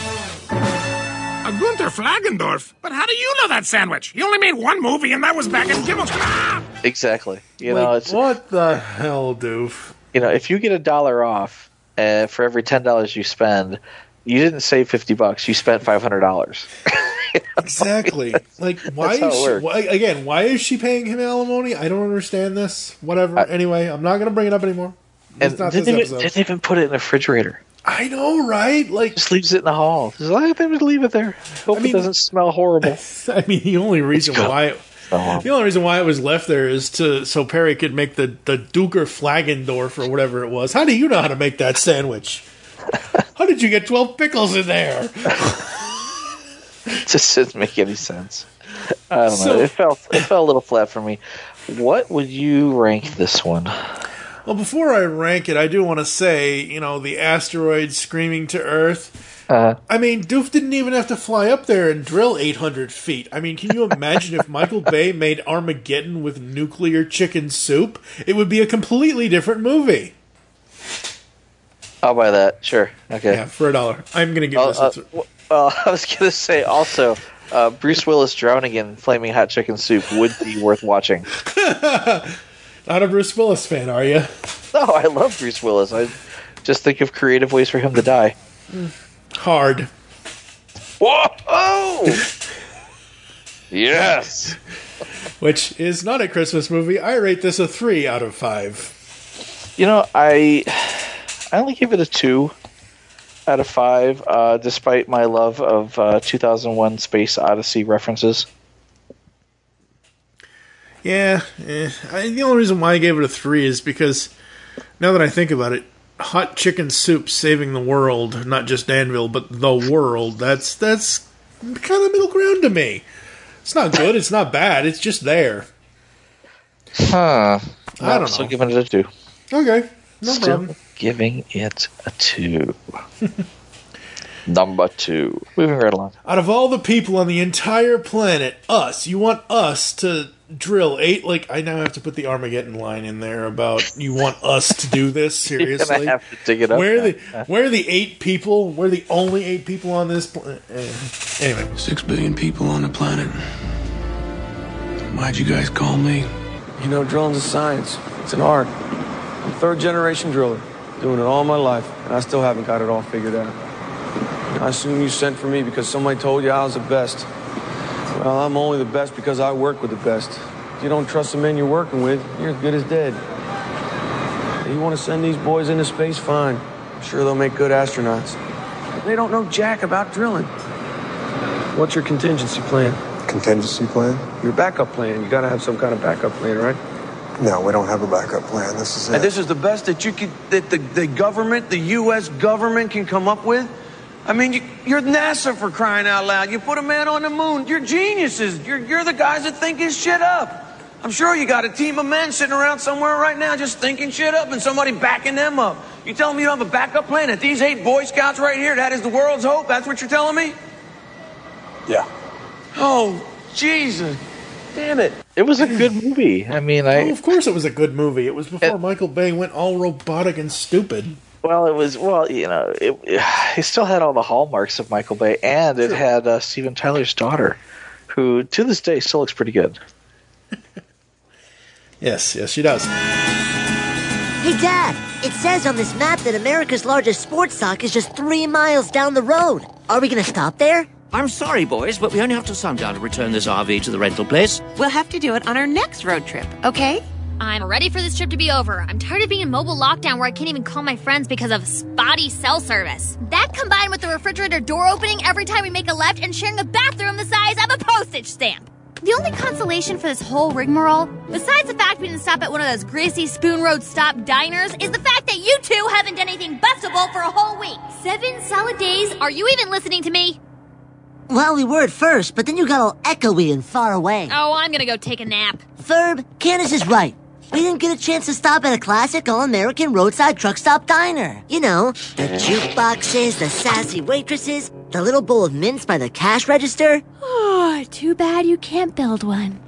A Gunther Flagendorf? But how do you know that sandwich? You only made one movie, and that was back in Gibbons. Exactly. You know, it's What the hell, Doof? you know, if you get $1 off for every $10 you spend, you didn't save $50. You spent $500. Exactly. Like, why That's how is it she, works. why is she paying him alimony? I don't understand this. Whatever. Anyway, I'm not going to bring it up anymore. It's And not this didn't episode. even put it in the refrigerator. I know, right? Like, Just leaves it in the hall. Just let them leave it there. Hope it doesn't smell horrible. I mean, the only reason why it was left there is so Perry could make the Duker Flagendorf or whatever it was. How do you know how to make that sandwich? How did you get 12 pickles in there? It just didn't make any sense. I don't know. It fell a little flat for me. What would you rank this one? Well, before I rank it, I do want to say, the asteroid screaming to Earth. I mean, Doof didn't even have to fly up there and drill 800 feet. I mean, can you imagine if Michael Bay made Armageddon with nuclear chicken soup? It would be a completely different movie. I'll buy that. Sure. Okay. Yeah, for $1. I'm going to give this a Well, I was going to say also, Bruce Willis drowning in flaming hot chicken soup would be worth watching. Not a Bruce Willis fan, are you? No, I love Bruce Willis. Just think of creative ways for him to die. Hard. Whoa! Yes! Which is not a Christmas movie. I rate this a 3 out of 5. You know, I only give it a 2 out of 5, despite my love of 2001 Space Odyssey references. Yeah, the only reason why I gave it a 3 is because, now that I think about it, hot chicken soup saving the world, not just Danville, but the world, that's kind of middle ground to me. It's not good, it's not bad, it's just there. Huh. I don't know. Still giving it a 2. Okay, no Still problem. giving it a 2. Number 2. Moving right along. Out of all the people on the entire planet, you want us to drill 8, like, I now have to put the Armageddon line in there about, you want us to do this, seriously? You're gonna have to dig it up. Where are the 8 people? We're the only 8 people on this planet. Anyway. 6 billion people on the planet. Why'd you guys call me? You know, drilling's a science. It's an art. I'm a 3rd-generation driller, doing it all my life, and I still haven't got it all figured out. I assume you sent for me because somebody told you I was the best. Well, I'm only the best because I work with the best. If you don't trust the men you're working with, you're as good as dead. If you want to send these boys into space, fine. I'm sure they'll make good astronauts. But they don't know jack about drilling. What's your contingency plan? Contingency plan? Your backup plan. You gotta have some kind of backup plan, right? No, we don't have a backup plan. This is it. And this is the best that you could, that the government, the U.S. government can come up with? I mean, you're NASA, for crying out loud. You put a man on the moon. You're geniuses. You're the guys that think his shit up. I'm sure you got a team of men sitting around somewhere right now just thinking shit up and somebody backing them up. You telling me you have a backup plan? That these 8 Boy Scouts right here, that is the world's hope? That's what you're telling me? Yeah. Oh, Jesus. Damn it. It was a good movie. I mean, of course it was a good movie. It was before Michael Bay went all robotic and stupid. Well, it still had all the hallmarks of Michael Bay, and it had Steven Tyler's daughter, who to this day still looks pretty good. Yes, she does. Hey, Dad, it says on this map that America's largest sports sock is just 3 miles down the road. Are we going to stop there? I'm sorry, boys, but we only have till sundown to return this RV to the rental place. We'll have to do it on our next road trip, okay? I'm ready for this trip to be over. I'm tired of being in mobile lockdown where I can't even call my friends because of spotty cell service. That combined with the refrigerator door opening every time we make a left and sharing a bathroom the size of a postage stamp. The only consolation for this whole rigmarole, besides the fact we didn't stop at one of those greasy Spoon Road stop diners, is the fact that you two haven't done anything bustable for a whole week. 7 solid days? Are you even listening to me? Well, we were at first, but then you got all echoey and far away. Oh, I'm gonna go take a nap. Ferb, Candace is right. We didn't get a chance to stop at a classic all-American roadside truck stop diner. You know, the jukeboxes, the sassy waitresses, the little bowl of mints by the cash register. Oh, too bad you can't build one.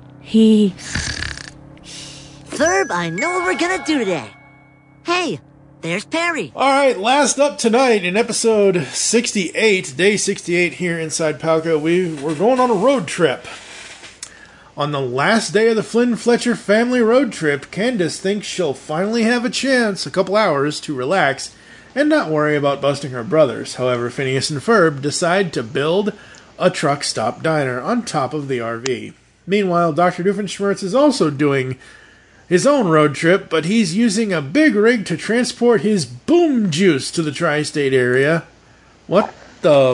Ferb, I know what we're gonna do today. Hey, there's Perry. All right, last up tonight in episode 68, day 68 here inside Palco, we're going on a road trip. On the last day of the Flynn Fletcher family road trip, Candace thinks she'll finally have a chance, a couple hours, to relax and not worry about busting her brothers. However, Phineas and Ferb decide to build a truck stop diner on top of the RV. Meanwhile, Dr. Doofenshmirtz is also doing his own road trip, but he's using a big rig to transport his boom juice to the tri-state area. What the...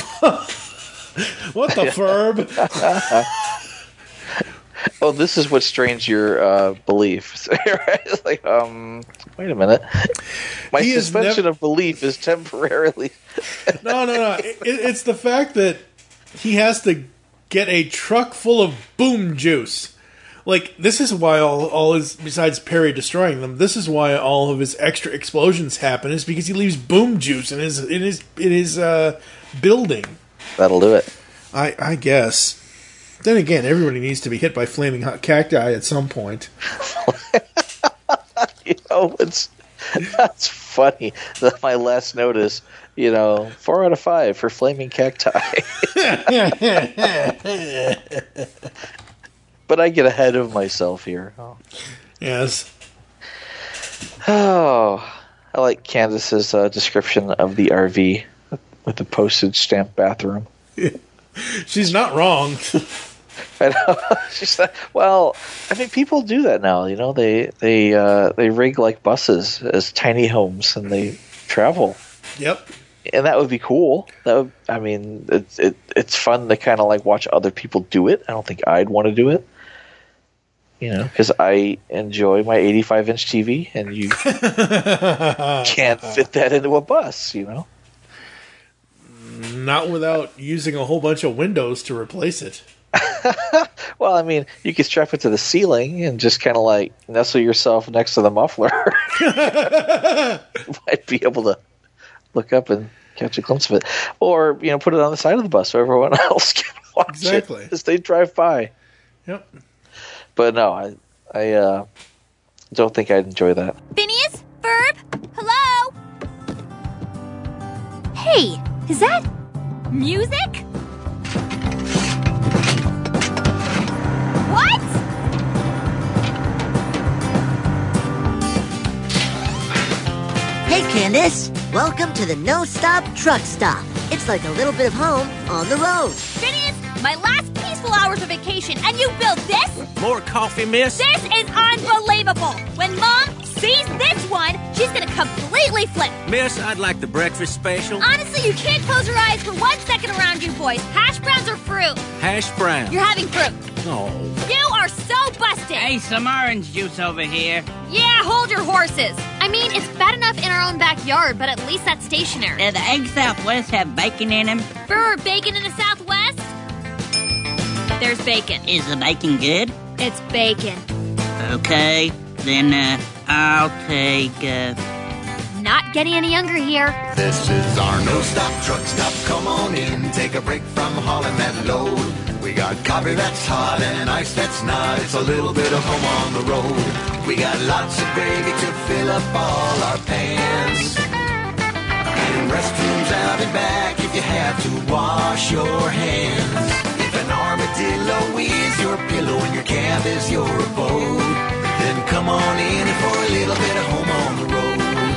What the Ferb? Oh, this is what strains your belief. Right? It's like, wait a minute. My suspension of belief is temporarily... No. It's the fact that he has to get a truck full of boom juice. Like, this is why all his, besides Perry destroying them, this is why all of his extra explosions happen, is because he leaves boom juice in his building. That'll do it. I guess. Then again, everybody needs to be hit by flaming hot cacti at some point. You know, that's funny. My last note is, 4 out of 5 for flaming cacti. But I get ahead of myself here. Yes. Oh, I like Candace's description of the RV with the postage stamp bathroom. She's not wrong. I know. She's like, well, I mean, people do that now. You know, they rig like buses as tiny homes and they travel. Yep. And that would be cool. I mean, it's fun to kind of like watch other people do it. I don't think I'd want to do it. You know, because I enjoy my 85-inch TV, and you can't fit that into a bus, you know? Not without using a whole bunch of windows to replace it. Well, I mean, you could strap it to the ceiling and just kind of like nestle yourself next to the muffler. You might be able to look up and catch a glimpse of it. Or, you know, put it on the side of the bus so everyone else can watch it as they drive by. Yep. But no, I don't think I'd enjoy that. Phineas? Ferb? Hello? Hey, is that music? What? Hey, Candace. Welcome to the No Stop Truck Stop. It's like a little bit of home on the road. Phineas, my last peaceful hours of vacation, and you built this? More coffee, miss? This is unbelievable! When Mom sees this one, she's gonna completely flip. Miss, I'd like the breakfast special. Honestly, you can't close your eyes for 1 second around you boys. Hash browns or fruit? Hash brown. You're having fruit. No. You are so busted! Hey, some orange juice over here. Yeah, hold your horses. I mean, it's bad enough in our own backyard, but at least that's stationary. Do the Egg Southwest have bacon in them? For bacon in the Southwest? There's bacon. Is the bacon good? It's bacon. Okay, then I'll take. Not getting any younger here. This is our no-stop truck stop. Come on in, take a break from hauling that load. We got coffee that's hot and ice that's not. It's a little bit of home on the road. We got lots of gravy to fill up all our pans. And restrooms out and back if you have to wash your hands. If an armadillo is your pillow and your cab is your abode, then come on in for a little bit of home on the road.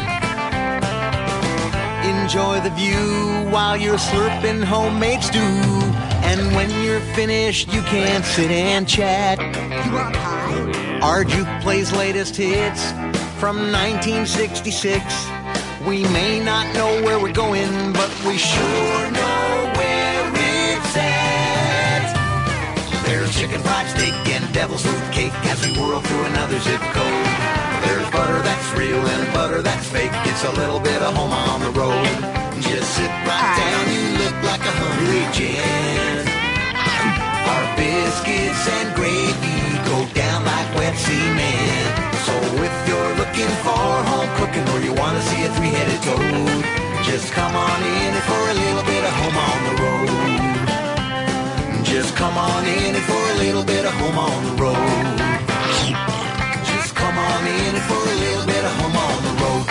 Enjoy the view while you're slurping homemade stew. And when you're finished, you can sit and chat. Our Juke plays latest hits from 1966. We may not know where we're going, but we sure know where it's at. There's chicken fried steak and devil's food cake as we whirl through another zip code. There's butter that's real and butter that's fake. It's a little bit of home on the road. Just sit right down, you look like a hungry gent. Our biscuits and gravy go down like wet cement. So if you're looking for home cooking or you want to see a three-headed toad, just come on in for a little bit of home on the road. Just come on in for a little bit of home on the road. Just come on in for a little bit of home on the road.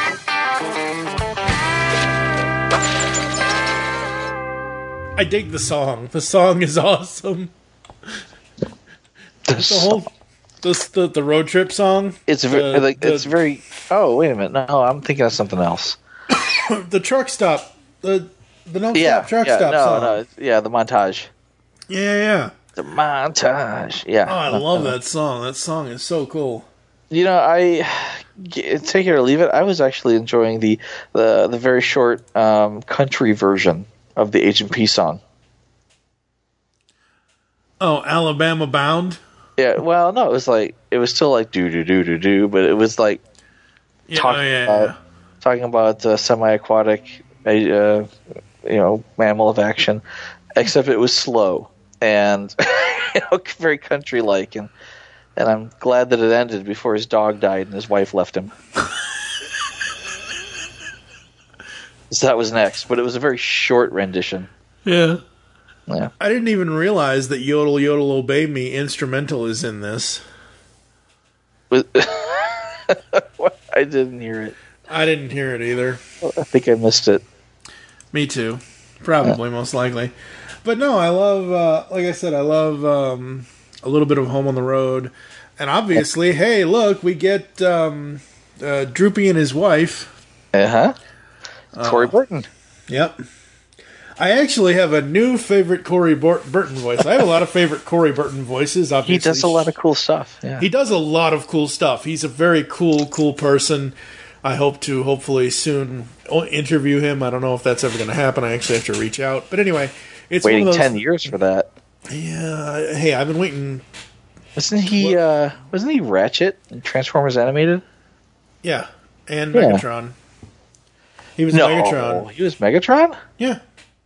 I dig the song. The song is awesome. The road trip song. It's very. Oh, wait a minute. No, I'm thinking of something else. The truck stop. The non-stop truck stop song. No, the montage. Yeah. The montage. Yeah. Oh, I love that song. That song is so cool. You know, I take it or leave it. I was actually enjoying the very short country version of the H&P song. Oh, Alabama Bound? Yeah, well, no, it was still like do, but it was like talking about semi-aquatic, mammal of action, except it was slow and very country-like, and I'm glad that it ended before his dog died and his wife left him. So that was next, but it was a very short rendition. Yeah. Yeah. I didn't even realize that Yodel Yodel Obey Me instrumental is in this. I didn't hear it. I didn't hear it either. I think I missed it. Me too. Probably, most likely. But no, I love, like I said, I love a little bit of Home on the Road. And obviously, hey, look, we get Droopy and his wife Corey Burton. Yep. I actually have a new favorite Corey Burton voice. I have a lot of favorite Corey Burton voices. Obviously, He does a lot of cool stuff. Yeah. He does a lot of cool stuff. He's a very cool person. I hope to hopefully soon interview him. I don't know if that's ever going to happen. I actually have to reach out. But anyway, it's waiting one of those, 10 years for that. Yeah. Hey, I've been waiting. Wasn't he Ratchet in Transformers Animated? Yeah, and Megatron. He was No, Megatron. he was Megatron? Yeah.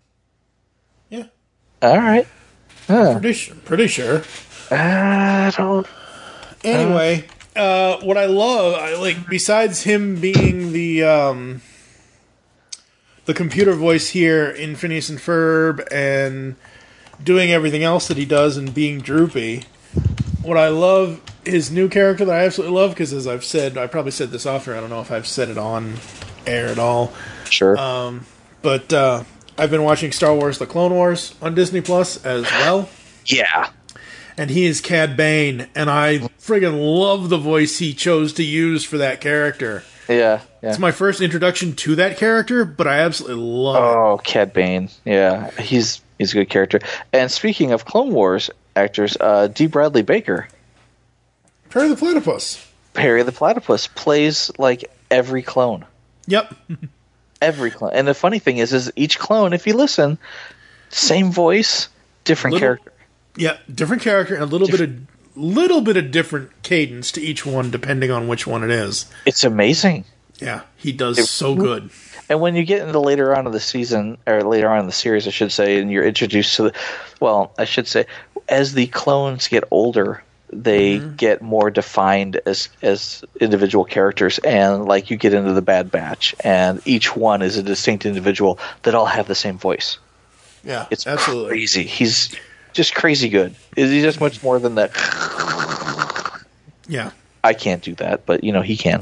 All right. Pretty sure. I don't. Anyway, what I love, besides him being the computer voice here in Phineas and Ferb and doing everything else that he does and being Droopy, what I love, his new character that I absolutely love, because as I've said, I probably said this often, I don't know if I've said it on air at all. Sure. But I've been watching Star Wars The Clone Wars on Disney Plus as well. Yeah. And he is Cad Bane, and I friggin' love the voice he chose to use for that character. Yeah. It's my first introduction to that character, but I absolutely love it. Oh, Cad Bane. Yeah, he's a good character. And speaking of Clone Wars actors, D. Bradley Baker. Perry the Platypus. Perry the Platypus plays like every clone. Yep. Every clone. And the funny thing is each clone, if you listen, same voice, different character. Yeah, different character and a little bit of different cadence to each one, depending on which one it is. It's amazing. Yeah, he does so good. And when you get into later on in the season, or later on in the series, I should say, and you're introduced to as the clones get older, they get more defined as individual characters, and like you get into the Bad Batch, and each one is a distinct individual that all have the same voice. Yeah, it's absolutely crazy. He's just crazy good. He's just much more than that. Yeah, I can't do that, but he can.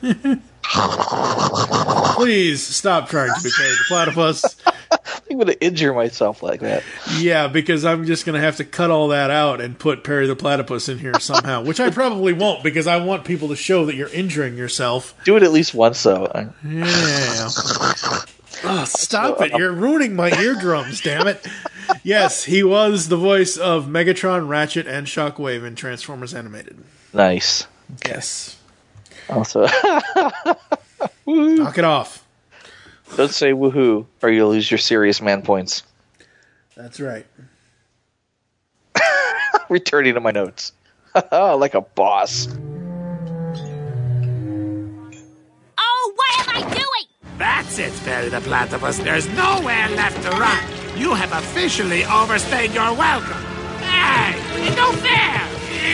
Please stop trying to be Perry the Platypus. I'm going to injure myself like that. Yeah, because I'm just going to have to cut all that out and put Perry the Platypus in here somehow, which I probably won't, because I want people to show that you're injuring yourself. Do it at least once, though. Yeah. Oh, stop it. You're ruining my eardrums, damn it. Yes, he was the voice of Megatron, Ratchet, and Shockwave in Transformers Animated. Nice. Yes. Also, knock it off. Don't say woohoo, or you'll lose your serious man points. That's right. Returning to my notes. Like a boss. Oh, what am I doing? That's it, Perry the Platypus. There's nowhere left to run. You have officially overstayed your welcome. Hey, it's no fair.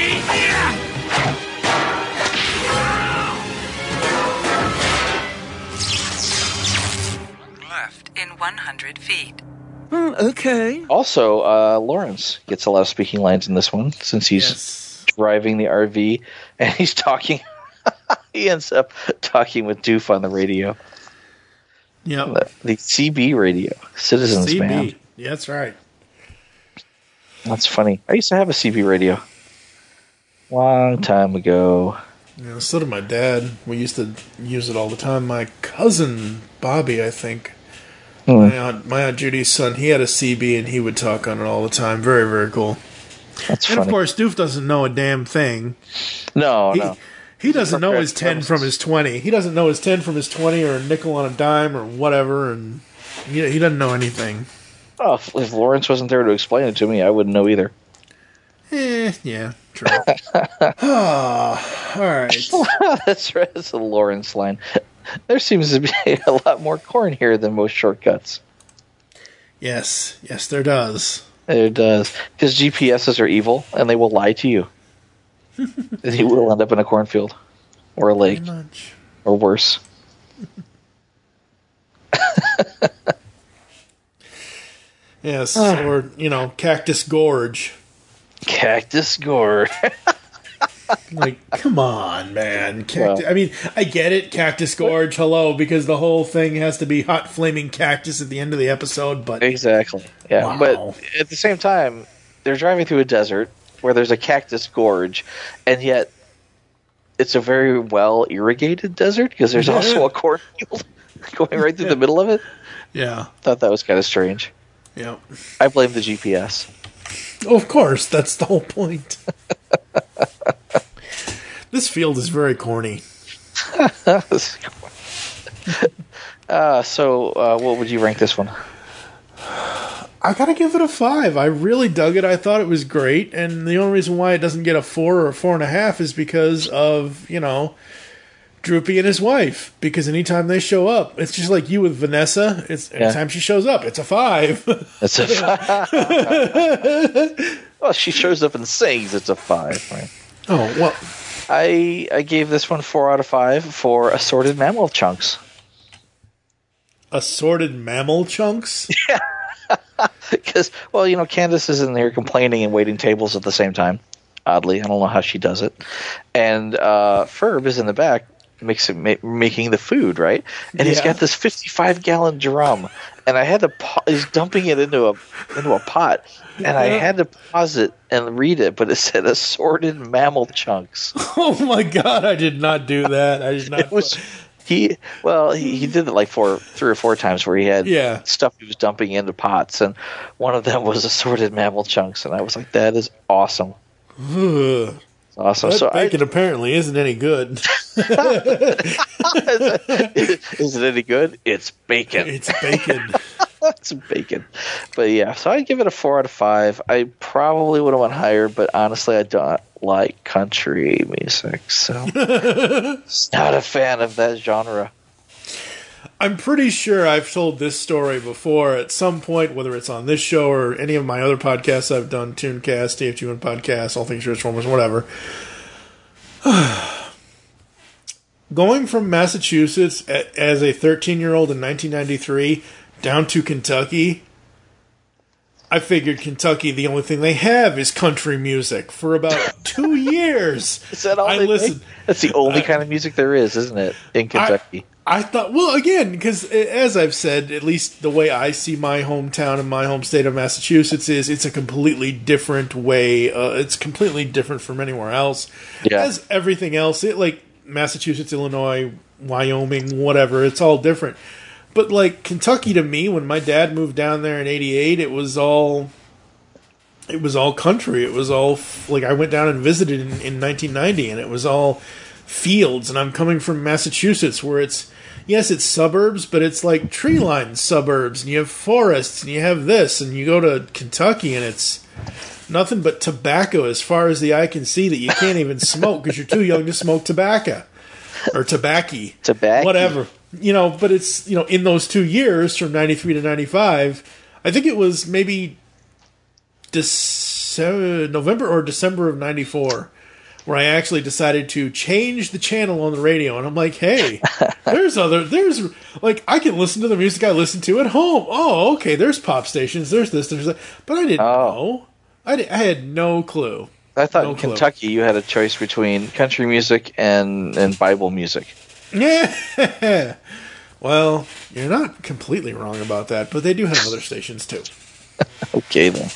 Left in 100 feet. Okay. Also, Lawrence gets a lot of speaking lines in this one, since he's driving the RV, and he's talking. He ends up talking with Doof on the radio. Yeah, the CB radio, Citizens CB. Band. Yeah, that's right. That's funny. I used to have a CB radio. Long time ago. Yeah, so did my dad. We used to use it all the time. My cousin Bobby, I think, my aunt Judy's son, he had a CB and he would talk on it all the time. Very, very cool. That's and funny. of course, Doof doesn't know a damn thing. No. He doesn't know his 10 from his 20. He doesn't know his 10 from his 20 or a nickel on a dime or whatever, and he doesn't know anything. Oh, if Lawrence wasn't there to explain it to me, I wouldn't know either. Yeah, true. All right. That's right. That's a Lawrence line. There seems to be a lot more corn here than most shortcuts. Yes, there does. There does. Because GPSs are evil, and they will lie to you. And you will end up in a cornfield. Or a lake. Or worse. Yes, or, Cactus Gorge. Cactus Gorge. Like, come on, man. I mean, I get it, Cactus Gorge, hello, because the whole thing has to be hot flaming cactus at the end of the episode, but... Exactly, yeah. Wow. But at the same time, they're driving through a desert where there's a Cactus Gorge, and yet it's a very well-irrigated desert, because there's also a cornfield. going right through the middle of it. Yeah. Thought that was kind of strange. Yeah. I blame the GPS. Oh, of course, that's the whole point. This field is very corny. What would you rank this one? I gotta give it a 5. I really dug it. I thought it was great, and the only reason why it doesn't get a 4 or a 4.5 is because of, Droopy and his wife. Because anytime they show up, it's just like you with Vanessa. Anytime she shows up, it's a 5. It's a 5. Well, she shows up and sings. It's a 5, right? Oh well. I gave this one 4 out of 5 for assorted mammal chunks. Assorted mammal chunks? Yeah. Because, Candace is in there complaining and waiting tables at the same time. Oddly, I don't know how she does it. And Ferb is in the back making the food, right? And he's got this 55-gallon drum, and I had to he's dumping it into a pot, and I had to pause it and read it, but it said assorted mammal chunks. Oh my god! I did not do that. I did not. He did it like 3 or 4 times where he had stuff he was dumping into pots, and one of them was assorted mammal chunks, and I was like, that is awesome. Awesome. That bacon apparently isn't any good. Is it any good? It's bacon. It's bacon. It's bacon. But yeah, so I'd give it a 4 out of 5. I probably would have went higher, but honestly, I don't like country music, so not a fan of that genre. I'm pretty sure I've told this story before at some point, whether it's on this show or any of my other podcasts I've done, Tooncast, TFG1 Podcast, All Things Transformers, whatever. Going from Massachusetts as a 13-year-old in 1993 down to Kentucky, I figured Kentucky, the only thing they have is country music. For about 2 years, is that all I listened. That's the only kind of music there is, isn't it, in Kentucky? I thought, well, again, because as I've said, at least the way I see my hometown and my home state of Massachusetts is it's a completely different way. It's completely different from anywhere else. Yeah. As everything else, like Massachusetts, Illinois, Wyoming, whatever, it's all different. But like Kentucky to me, when my dad moved down there in '88, it was all country. It was all like I went down and visited in 1990, and it was all fields. And I'm coming from Massachusetts, where it's suburbs, but it's like tree-lined suburbs, and you have forests, and you have this, and you go to Kentucky, and it's nothing but tobacco as far as the eye can see that you can't even smoke because you're too young to smoke tobacco or tobacco, whatever. But it's, in those 2 years from 93 to 95, I think it was maybe November or December of 94 where I actually decided to change the channel on the radio. And I'm like, hey, I can listen to the music I listen to at home. Oh, okay, there's pop stations, there's this, there's that. But I didn't know. I had no clue. I thought in Kentucky you had a choice between country music and Bible music. Yeah. Well, you're not completely wrong about that, but they do have other stations too. Okay, then.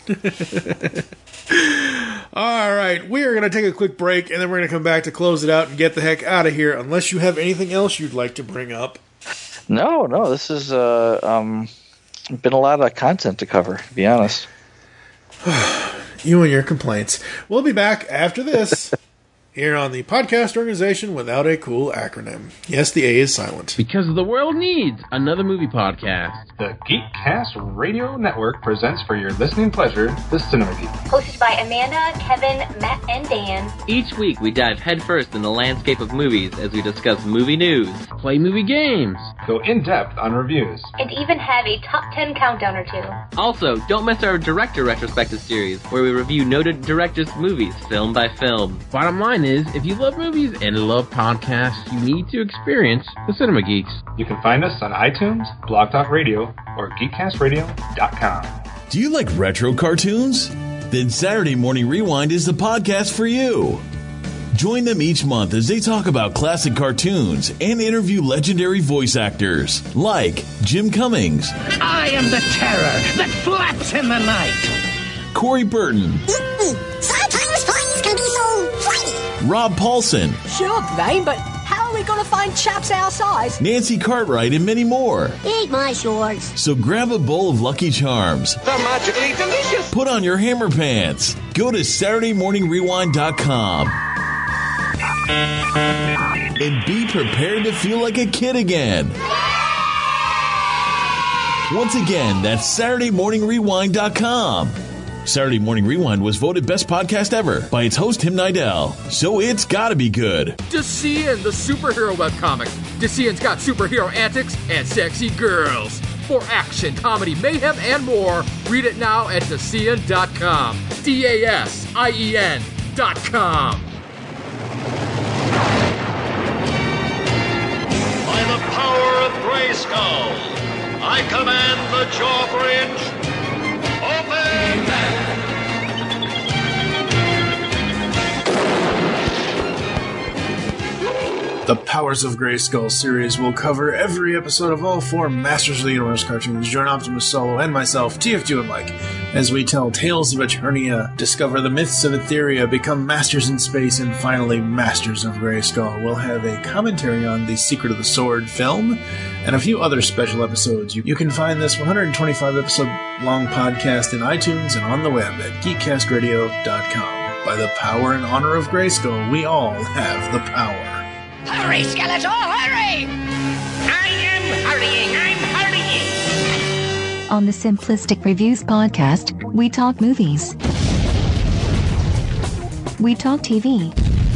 All right, we are going to take a quick break, and then we're going to come back to close it out and get the heck out of here, unless you have anything else you'd like to bring up. No, this has been a lot of content to cover, to be honest. You and your complaints. We'll be back after this. Here on the podcast organization without a cool acronym. Yes, the A is silent. Because the world needs another movie podcast. The Geekcast Radio Network presents for your listening pleasure the Cinema Geek. Hosted by Amanda, Kevin, Matt, and Dan. Each week we dive headfirst in the landscape of movies as we discuss movie news, play movie games, go in-depth on reviews, and even have a top 10 countdown or two. Also, don't miss our director retrospective series where we review noted directors' movies film by film. Bottom line is, if you love movies and love podcasts, you need to experience the Cinema Geeks. You can find us on iTunes, Blog Talk Radio, or GeekCastRadio.com. Do you like retro cartoons? Then Saturday Morning Rewind is the podcast for you. Join them each month as they talk about classic cartoons and interview legendary voice actors like Jim Cummings. I am the terror that flaps in the night. Corey Burton. Sometimes toys can be so funny. Rob Paulson. Sure, Brain, but how are we gonna find chaps our size. Nancy Cartwright, and many more. Eat my shorts. So grab a bowl of Lucky Charms. They're magically delicious. Put on your hammer pants. Go to SaturdayMorningRewind.com. And be prepared to feel like a kid again. Once again, that's SaturdayMorningRewind.com. Saturday Morning Rewind was voted Best Podcast Ever by its host, Tim Nidell. So it's gotta be good. Decian, the superhero webcomic. Decian's got superhero antics and sexy girls. For action, comedy, mayhem, and more, read it now at Decian.com. DASIEN.com. By the power of Grayskull, I command the jaw bridge. Open! The Powers of Grayskull series will cover every episode of all 4 Masters of the Universe cartoons. Join Optimus Solo and myself, TF2 and Mike, as we tell tales of Eternia, discover the myths of Etheria, become masters in space, and finally Masters of Grayskull. We'll have a commentary on the Secret of the Sword film and a few other special episodes. You can find this 125 episode long podcast in iTunes and on the web at geekcastradio.com. By the power and honor of Grayskull, we all have the power. Hurry, Skeletor, hurry! I am hurrying, I'm hurrying! On the Simplistic Reviews podcast, we talk movies. We talk TV.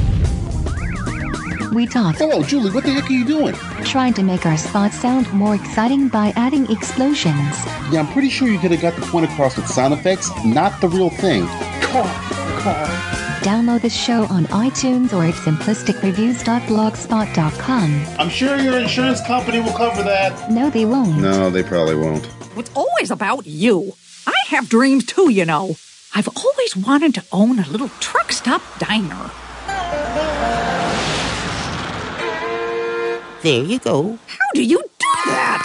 We talk... Hello, Julie, what the heck are you doing? Trying to make our spots sound more exciting by adding explosions. Yeah, I'm pretty sure you could have got the point across with sound effects, not the real thing. Car. Download the show on iTunes or at simplisticreviews.blogspot.com. I'm sure your insurance company will cover that. No, they won't. No, they probably won't. It's always about you. I have dreams too, you know. I've always wanted to own a little truck stop diner. There you go. How do you do that?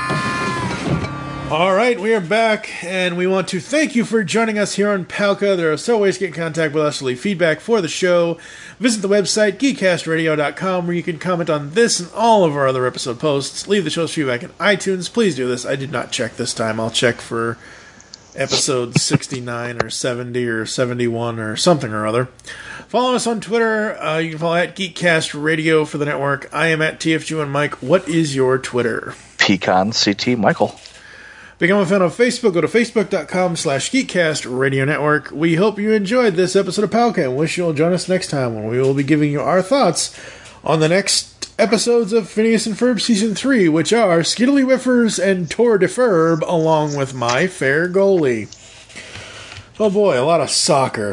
All right, we are back, and we want to thank you for joining us here on Palca. There are several ways to get in contact with us to leave feedback for the show. Visit the website, geekcastradio.com, where you can comment on this and all of our other episode posts. Leave the show's feedback in iTunes. Please do this. I did not check this time. I'll check for episode 69 or 70 or 71 or something or other. Follow us on Twitter. You can follow at Geekcast Radio for the network. I am at TFG and Mike. What is your Twitter? PecanCT Michael. Become a fan of Facebook. Go to facebook.com/GeekCastRadioNetwork. We hope you enjoyed this episode of Palca and wish you'll join us next time when we will be giving you our thoughts on the next episodes of Phineas and Ferb Season 3, which are Skiddly Whiffers and Tour de Ferb, along with My Fair Goalie. Oh boy, a lot of soccer.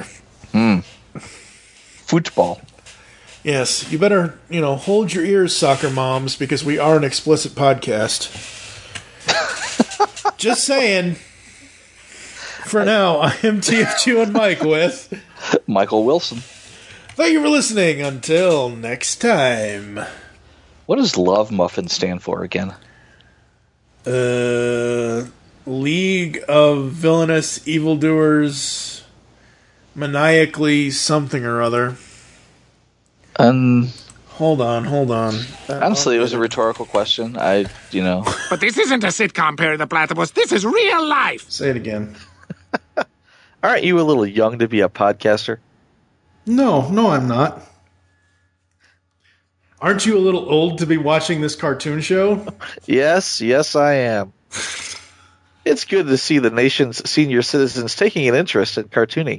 Football. Yes, you better, hold your ears, soccer moms, because we are an explicit podcast. Just saying. For now, I am TF2 and Mike with Michael Wilson. Thank you for listening. Until next time. What does Love Muffin stand for again? League of Villainous Evildoers, Maniacally something or other. Hold on. Honestly, it was a rhetorical question. But this isn't a sitcom, Perry the Platypus. This is real life. Say it again. Aren't you a little young to be a podcaster? No, I'm not. Aren't you a little old to be watching this cartoon show? Yes, I am. It's good to see the nation's senior citizens taking an interest in cartooning.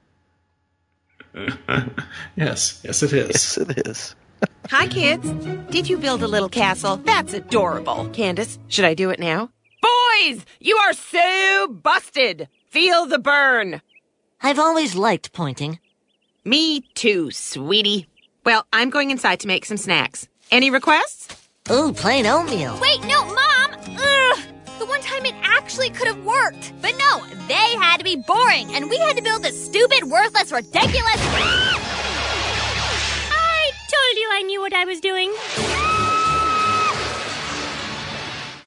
Yes, it is. Yes, it is. Hi, kids. Did you build a little castle? That's adorable. Candace, should I do it now? Boys, you are so busted. Feel the burn. I've always liked pointing. Me too, sweetie. Well, I'm going inside to make some snacks. Any requests? Ooh, plain oatmeal. Wait, no, Mom! Ugh! The one time it actually could have worked. But no, they had to be boring, and we had to build this stupid, worthless, ridiculous...